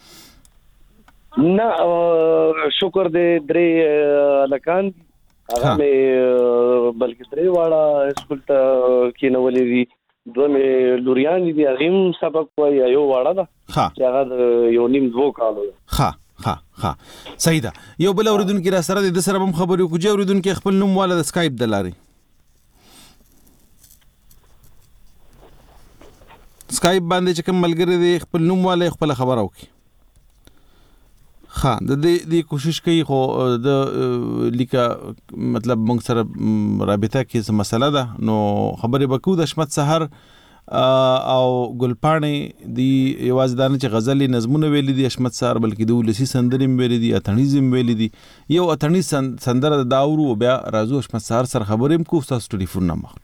نه شکر دې درې لکان هغه مې بلکې درې واړه سکول ته کې نو ولې دي دوه مې لوريان دي هغه سبق وایي یو واړه ده چې هغه یو نیم دوه کالو ها ها ها صحیح ده یو بل اوریدونکو را سره د سره هم خبرې کوجه اوریدونکو خپل نوم والا د سکایپ د لاري سکایپ باندې چې کوم ملګری دی خپل نوم والا خپل خبر او کی ها د دې د کوشش کوي خو د لیکه مطلب موږ سره رابطه کې څه مسله ده نو خبرې وکړو د حشمت سحر او ګلپاڼې دی یوازې دانه چې غزل نظمونه ویلي دي حشمت سار بلکې د ولسی سندرې ویلي دي اتنیزم ویلي دي یو اتنی سندره د داورو بیا راځو حشمت سار سره خبرې کو تاسو ټلیفون نمبر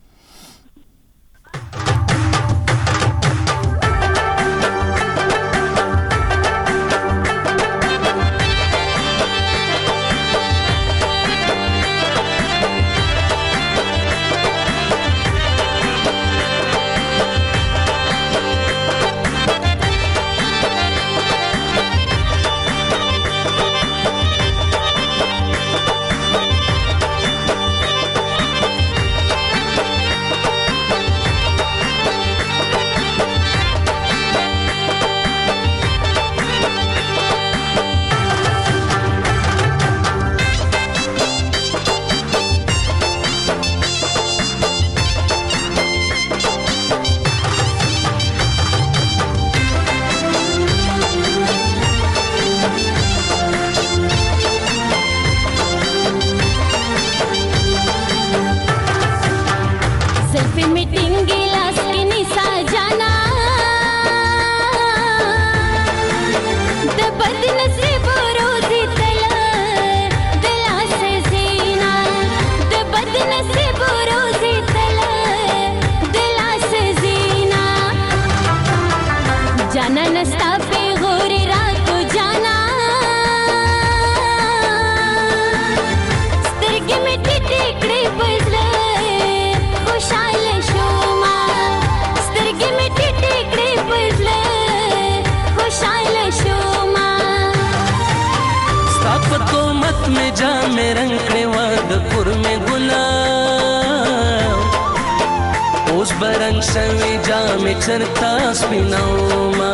برنگ شوی جام چرتا سپینوما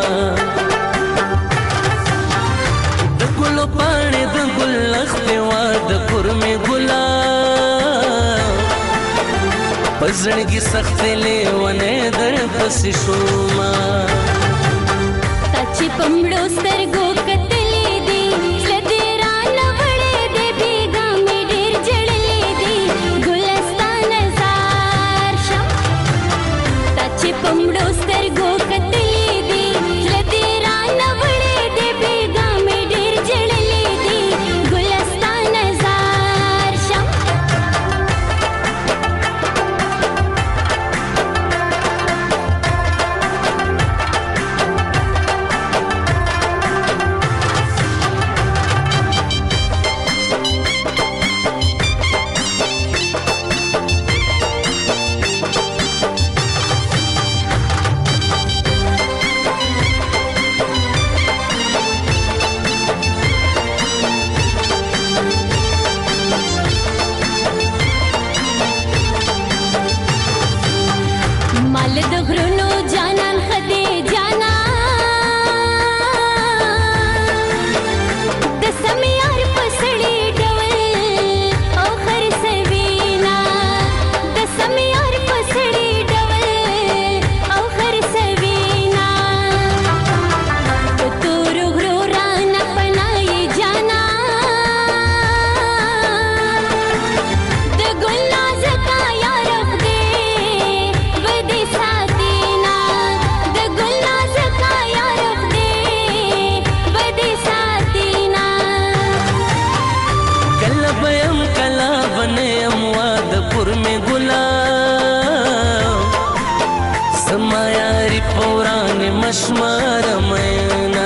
د ګلو پاڼې د ګل لختې وا د کورمې ګلا پزړګي سختې لیونې در پسې شوما تا چې پمړو سترګو کتلې دي لدې رانه وړې دې بیګا مې ډېر جړلې دي ګلستان زار شم تا چې پمړو سترګو کتلې دي لدې رانه وړې دې بیګا مې ډېر جړلې دي ګلستان زار شم مال د غرونو جانان خدي جانا د سميار پسړي ډول او خر سوينا د سميار پسړي ډول او خر سوينا تور غرو رانه پناي جانا د ګل ناز کا یار خدي ودي ساتینا د ګل ناز کا یار خدي ودي ساتینا کله بیم کلا بنیم واد پر می ګلا سما یاري پوران مشمار مینا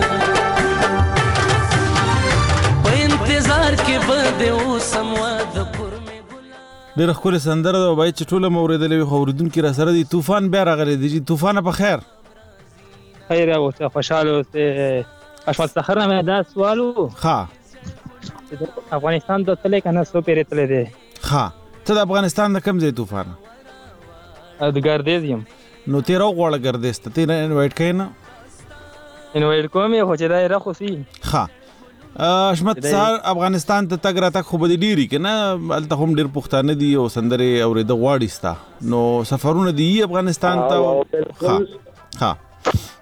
په انتظار کې بده او سمواد پر می ډېر ښکلې سندره ده وایي چې ټوله مو اورېدلې وي خو اورېدونکي را سره دي طوفان بیا راغلی دی چې طوفانه په خیر خیر اوسه خوشحاله اوسه اشمت سحر نه مې دا سوال و ښه افغانستان ته تللی که نه څو پیرې تللی دی ښه ته د افغانستان د کوم ځای طوفانه د ګردیز یم نو تېره وغواړه ګردیز ته تېره انوایټ کوې نه انوایټ کوم یې خو چې دا یې راخوسي ښه حشمت سار افغانستان ته تګ راتګ خو به دې ډېري که نه هلته هم ډېر پښتانه دي او سندرې اورېده غواړي ستا نو سفرونه دي افغانستان ته ښه ښه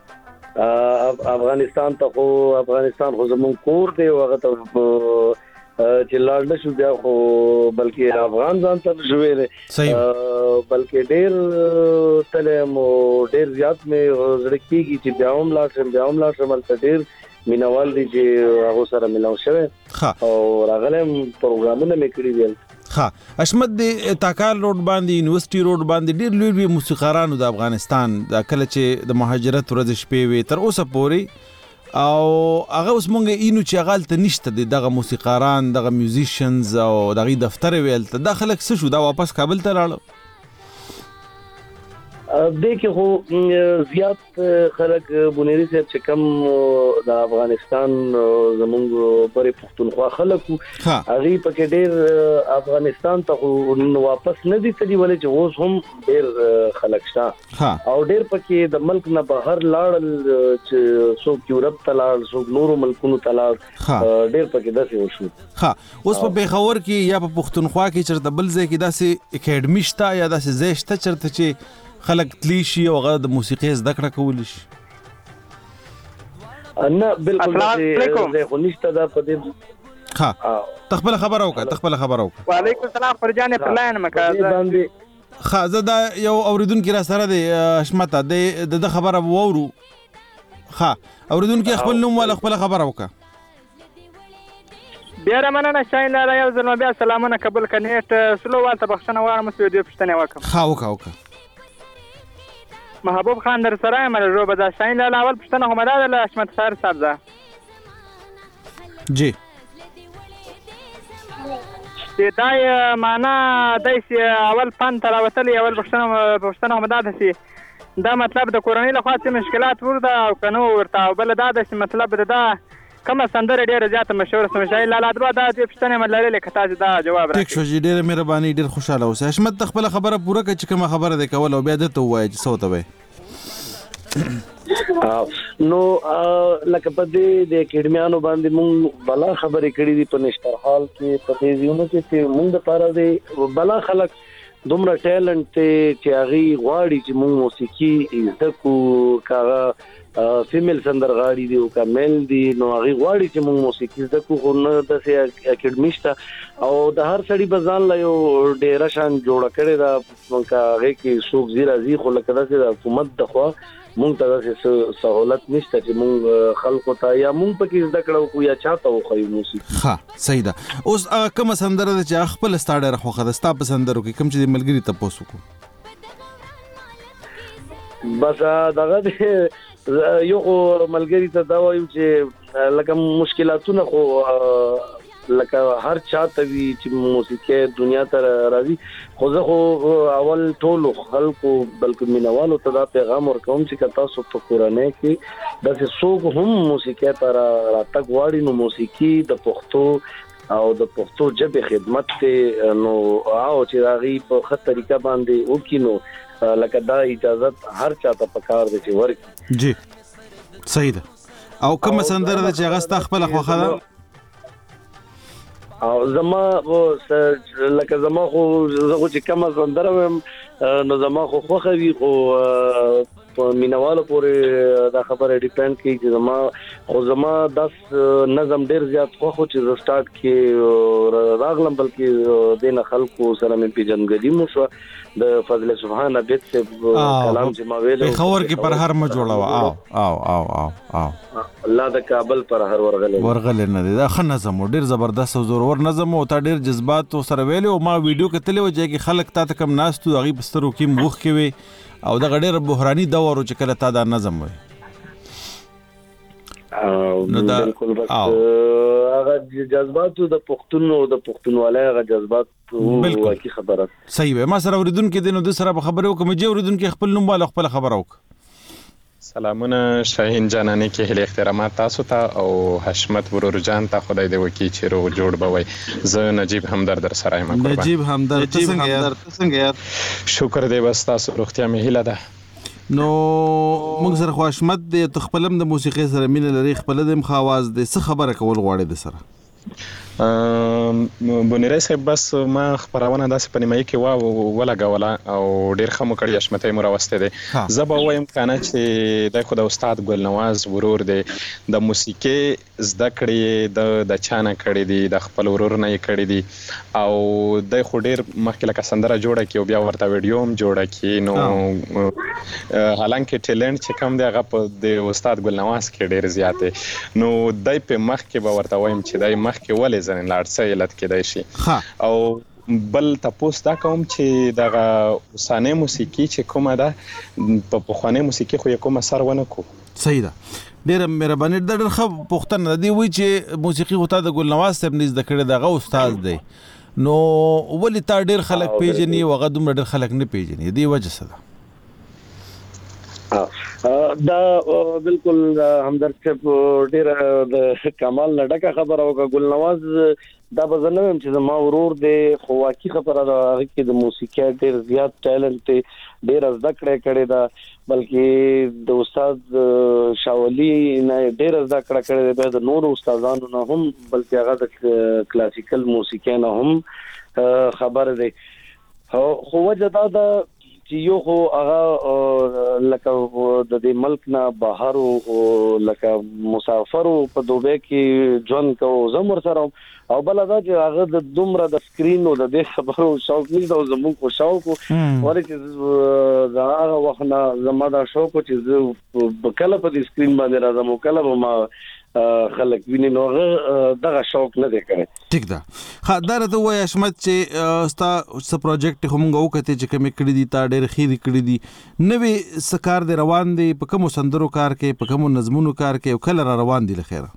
افغانستان ته خو افغانستان خو زمونږ کور دی او هغه ته چې لاړ نشو بیا خو بلکې افغان ځان ته شوې ده بلکې ډېر تلم او ډېر زیات مې زړه کېږي چې بیا هم لاړ شم بیا هم لاړ شم هلته ډېر مینوال دي چې هغو سره ملاو شوی او راغلی پروګرامونه مې کړي دي. ها حشمت د تاکال روډ باندې یونیورسيټي روډ باندې ډېر لوی لوی موسیقارانو د افغانستان د کله چې د مهاجرت ورځ شپې وي تر اوسه پورې او هغه اوس مونږ اینو چې هغه هلته نشته دغه موسیقاران دغه میوزیشنز او دغه دفتر وي هلته دا خلک څه شو دا واپس کابل ته لاړل؟ دې کې خو زیات خلک بونیری صاحب چې کم د افغانستان زمونږ پرې پښتونخوا خلک هغه پکې ډېر افغانستان ته واپس نه دي تللی ولې چې اوس هم ډېر خلک شته او ډېر پکې د ملک نه بهر لاړل چې څوک یورپ ته لاړ څوک نورو ملکونو ته لاړ ډېر پکې داسې وشو. ها اوس په پیښور کې یا په پښتونخوا کې چېرته بل ځای کې داسې اکیډمي شته یا داسې ځای شته چېرته چې خلک تلی شي او هغه د موسیقي زده کړه کولی شي؟ نه بالکل زه خو نشته دا په دې. ها ته خپله خبره وکړه ته خپله خبره وکړه. وعلیکم السلام فرجانې په لاین مکه ښه زه دا یو اورېدونکي را سره دی حشمته د ده خبره واورو. ښه اورېدونکي خپل نوم والا خپله خبره وکړه. ډېره مننه شاهین لاله یو ځل بیا سلامونه قبول کړه. نیټ سلو والته بخښنه غواړم اوس یو دوې پوښتنې وکړم. ښه وکړه وکړه. محبوب خان در سره یم رو به دا شاهین لاله اول پوښتنه خو مې دا ده له حشمت سهر صاحب ده جی چې دا یې معنا داسې اول فن ته راوتلی اول پوښتنه پوښتنه خو مې دا ده چې دا مطلب د کورنۍ لخوا څه مشکلات ورده او که نه ورته او بله دا ده چې مطلب د دا کومه سندره ډېره زیاته مشهوره شوه شاهین لاله دوه دا دوې پوښتنې مې لرلې که تاسې دا جواب راکړئ. ټیک شو چې ډېره مهرباني ډېر خوشحاله اوسئ. حشمت ته خپله خبره پوره کړه چې کومه خبره دې کوله او بیا ده ته ووایه چې څه ورته وایې. نو لکه په دې د اکیډمیانو باندې مونږ بلا خبرې کړې دي په نشترحال کې په دې ځایونو کې چې مونږ دپاره د بلا خلک دومره ټیلنټ دی چې هغې غواړي چې مونږ موسیقي زده کړو که هغه فیمیل سندرغاړي دي او که میل دي نو هغې غواړي چې مونږ موسیقي زده کړو خو نه داسې اکیډمي شته او د هر سړي به ځان له یو ډېره شان جوړه کړې ده که هغې کې څوک ځي راځي خو لکه داسې د حکومت د خوا مونږ ته داسې سهولت نشته چې مونږ خلکو ته یا مونږ پکې زده کړه وکړو یا چا ته وښیو موسیقي. ښه صحیح ده. اوس هغه کومه سندره ده چې هغه خپله ستا ډېره خوښه ده ستا په سندرو کې کوم چې د ملګري تپوس وکړو؟ بس دغه دی یو خو ملګري ته دا وایو چې لکه مشکلاتونه خو لکه هر چا ته وي چې موسیقي دنیا ته راځي خو زه خو اول ټولو خلکو بلکې مینوالو ته دا پیغام ورکوم چې که تاسو په کورنۍ کې داسې څوک هم موسیقي ته راتګ غواړي نو موسیقي د پښتو او د پښتو ژبې خدمت دی نو او چې هغې په ښه طریقه باندې وکړي نو لکه دا اجازت هر چا ته پکار دی چې ورکړي. جی صحیح ده. او کومه سندره ده چې هغه ستا خپله خوښه ده؟ او زما لکه زما خو زه خو چې کومه سندره ویم نو زما خو خوښه وي خو په مینوالو پورې دا خبره ډیپینډ کوي چې زما خو زما داس نظم ډېر زیات خوښ و چې زه سټارټ کې راغلم بلکې دې نه خلکو سره مې پېژندګلي مو شوه د فضل سبحان عبید صاحب کلام چې ما ویلو پېښور کې پر هر مه جوړوه او او او او او الله د کابل پر هر ورغلی ورغلی نه دی. دا ښه نظم و ډېر زبردست او زورور نظم و تا ډېر جذبات سره ویلې او ما ویډیو کتلی و چې خلک تا ته کم ناست و هغوی په سترګو کې موښکې وې او دغه ډېر بحراني دور و چې کله تا دا نظم وی. بالکل بس هغه جذباتو د پښتون او د پښتونوالۍ هغه جذبات واقعي خبره صحیح وی. ما سره اورېدونکي دی نو د سره به خبرې وکړم چې اورېدونکي خپل نوم والا خپله خبره وکړه. سلامونه شاهین جانانې کې هیلې احترامات تاسو ته او حشمت ورور جان ته خدای دې وکړي چې روغ جوړ به وئ. زه نجیب همدرد در سره یم. نجیب همدرد ته څنګه یاد؟ شکر دی بس تاسو روغتیا مې هیله ده. نو موږ سره خو حشمت دی ته خپل هم د موسیقۍ سره مینه لري خپله د هم ښه اواز دی څه خبره کول غواړې د سره؟ بونیری صاحب بس ما خبرونه داسې په نیمایي کې وا ولګوله او ډېر ښه مو کړي حشمتۍ مو راوستې دی. زه به ووایم کنه چې دی خو د استاد ګلنواز ورور دی، د موسیقۍ زده کړې د د چا نه کړې دي، د خپل ورور نه یې کړې دي او دی خو ډېر مخکې لکه سندره جوړه کړي او بیا ورته ویډیو هم جوړه کړي. نو حالانکه ټیلنټ چې کم دی هغه په د استاد ګلنواز کې ډېر زیات دی. نو دی په مخکې به ورته وایم چې دی مخکې ولې ځنې لاړ څه علت کېدای شي. او بل تاسو دا کوم چې دغه اوسانه موسیقي چې کومه ده په پخواني موسیقي خو یې کوم اثر ونه کو. صحیح ده، ډېر مهرباني. د ډېر ښه پوښتنه دی وی چې موسیقي خو تا د ګلنواز صاحب نه زده کړې دغه استاد دی، نو ولې تا ډېر خلک پیژني او هغه دومره ډېر خلک نه پیژني، دې وجه څه ده؟ دا بالکل همدرد صاحب ډېر د کمال نه ډکه خبره وکړه. ګلنواز دا به زه نه وایم چې زما ورور دی، خو واقعي خبره ده هغه کې د موسیقۍ ډېر زیات ټیلنټ دی، ډېره زده کړې کړې ده، بلکې د استاد شاولي نه ډېره زده کړه کړې ده، بیا د نورو استادانو نه هم، بلکې هغه د کلاسیکل موسیقۍ نه هم خبر دی. خو وجه دا ده چې یو خو هغه لکه د دې ملک نه بهر او لکه مسافر په دوبه کې ژوند کوو زمور سره، او بل دا چې هغه د دومره د سکرین او د دې خبرو شوق نه دا زموږ خو شوق ورته چې دا هغه وخت نه زما دا شوق چې زه کله په دې سکرین باندې راځم او کله ما خلک ویني، نو دغه شوق نه دی کړی. ټیک ده. ها دا راته وایي حشمت چې ستا څه پروجیکټ هم وکړې چې کوم کړي دي تا ډېر خېری کړي دي، نوې سکار دی روان دي، په کوم سندرو کار کې، په کوم نظمونو کار کې او کله را روان دي لخيره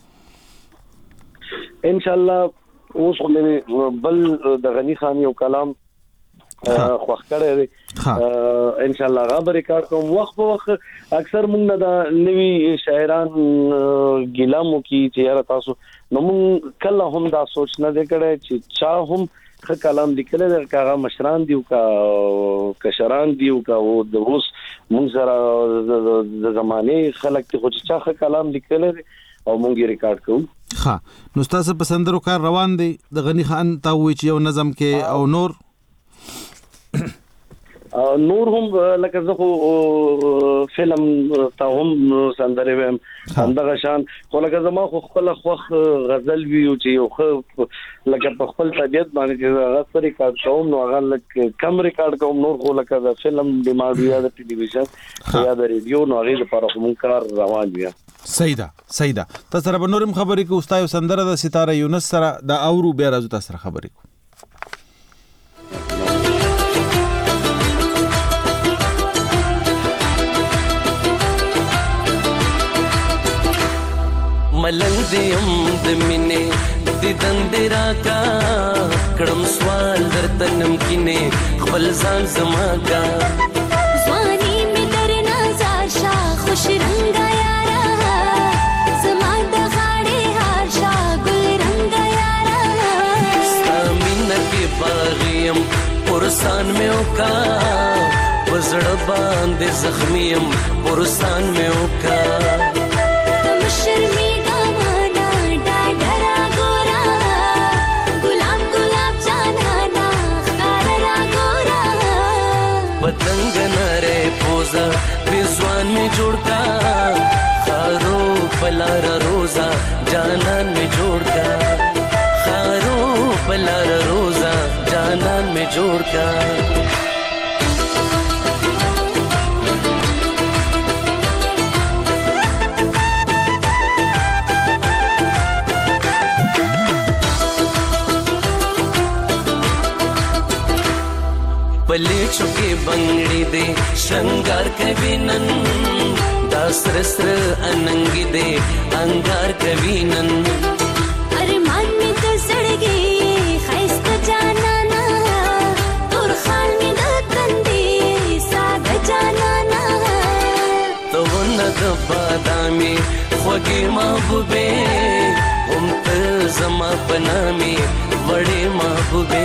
ان شاء الله. اوس خو مې بل د غنی خان یو کلام خوښ کړی دی، ان شاء الله هغه ریکارډ کوم. وخت په وخت اکثر موږ نه د نوي شاعران ګیلامو کی چې یاره تاسو نو موږ کله هم دا سوچ نه دی کړی چې چا هم ښه کلام لیکلی دی، که هغه مشران دي او که کشران دي او که د اوس موږ سره د زمانې خلک دي، خو چې چا ښه کلام لیکلی دی او موږ یې ریکارډ کوو. ښه، نو ستاسو په سندرو کار روان دی. د غنی خان تا وایي چې یو نظم کې او نور نور هم لکه زه خو فلم ته هم سندرې ویم همدغه شان، خو لکه زما خو خپل خوښ غزل وي چې یو ښه لکه په خپل طبیعت باندې چې هغه څه ریکارډ کوم نو هغه لکه کم ریکارډ کوم، نور خو لکه د فلم ډیمانډ یا د ټلویزیون یا د ریډیو نو هغې لپاره خو مونږ کار روان وي. صحیح ده، صحیح ده. تاسو سره به نور هم خبرې کوو. ستا یو سندره د ستاره یونس سره د اورو بیا راځو تاسو سره خبرې کوو. ملنګ دیم د مینې د دندې راکا کړم سوال درته نمکینې خپل ځان زما کا ځواني مې درنه زار شاه خوش رنګا یارا زما د غاړې هار شاه ګل رنګا یارا ستا مینه کې باغیم پرسان مې وکا وزړه باندې زخمی یم پرسان مې وکا شرمی पतंग नरे पोजा बिजवान में जोड़का खारो पलारा रोजा जानन में जोड़का खारो पलारा रोजा जानन में जोड़का पले चुके बंगड़ी दे श्रृंगार कविनन दासर सर अनंगी दे अंगार कविनन अरे मान में तो सड़ गई खैस्त जाना ना तोर खाल में दकंदे साग जाना ना तो न बादामी खोगे महबूबे हम तो जमा पना में बड़े महबूबे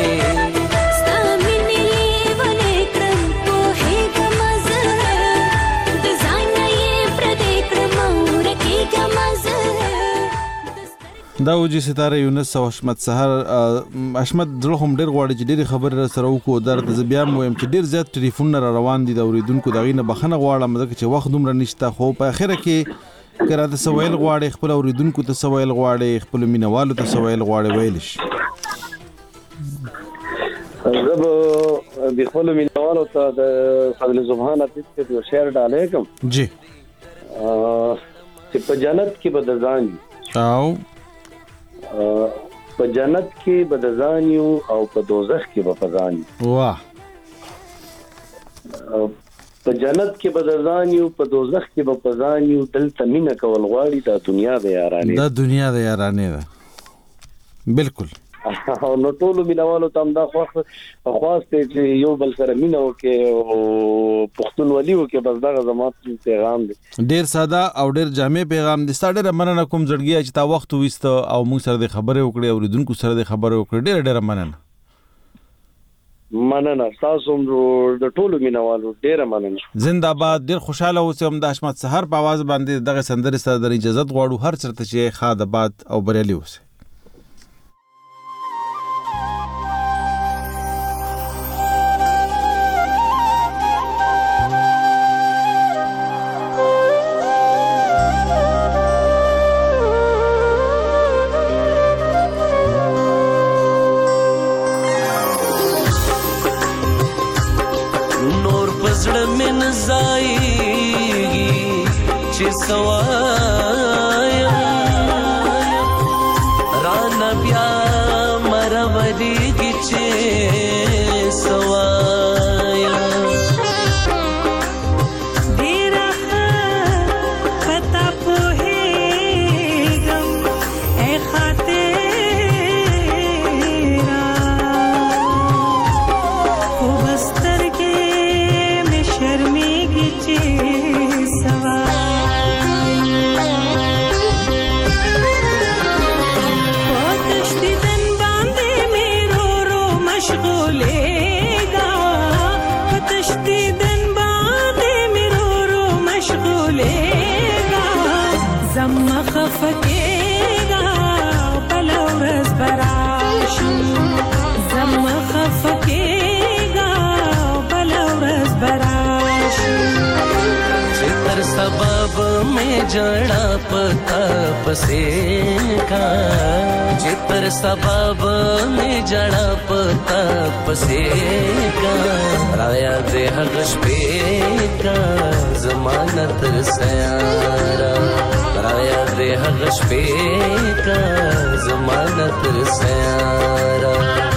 دا وجه ستاره یونس او حشمت سحر حشمت زړه هم ډیر غواړي چې ډیر خبره سره وکړو درته ز بیا مویم چې ډیر زیات ټلیفون را روان دي د اوریدونکو دغې نه بخنه غواړم ځکه چې وخت دومره نشته خو په اخره کې کړه د سوال غواړي خپل اوریدونکو ته سوال غواړي خپل مینوالو ته سوال غواړي ویل شي زب د خپل مینوالو ته د فضل سبحان الله ته یو شعر ډالې کوم جی چې په جنت کې به د ځان او په جنت کې به د ځان یو او په دوزخ کې به په ځان واه په جنت کې به د ځان یو په دوزخ کې به په ځان یو دلته مینه کول غواړي د دنیا د یارانې د دنیا د یارانې ده بالکل او نو ټول مینوالو ته هم دا خوښ خواسته چې یو بل سره مینه وکړي او پښتونولي وکړي بس دا زموږ پیغام دی ډیر ساده او ډیر جامع پیغام دی ستاره مننه کوم زړګي چې تا وخت وست او موږ سره د خبرې وکړې او ردونکو سره د خبرې وکړې ډیر ډیر مننه مننه تاسو د ټولو مینوالو ډیر مننه زنده‌باد ډیر خوشاله اوسم د حشمت سحر په आवाज باندې دغه سندره سره د اجازه غواړو هر چرته چې خادباد او بریالي اوسه सवाया राना ब्या मरवरी गिचे सवाया देरा पता पोहे गम ए खातेरा को बस्तर के में शर्मी गिचे सवाया خفكيغا بلورز براشو زم خفكيغا بلورز براشو चित्र सबब में जड़ा पता पसेका चित्र सबब में जड़ा पता पसेका राया दे हगश पेका जमानत सयारा राया दे हगश पेका जमानत सयारा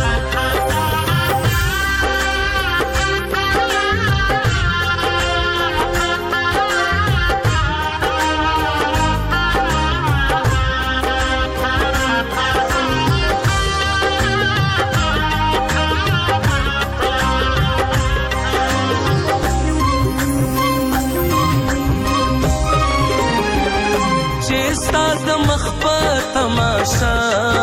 तमाशा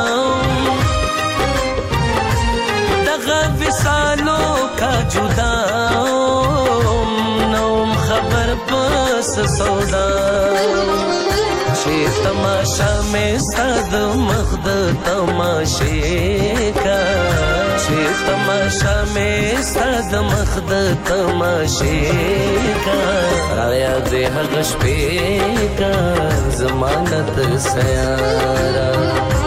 दगा विसालों का जुदा नौम खबर बस सौदा शे तमाशा में सद मखद तमाशे का शे तमाशा में सद मखद तमाशे का राया दे हगश पे का जमानत सयारा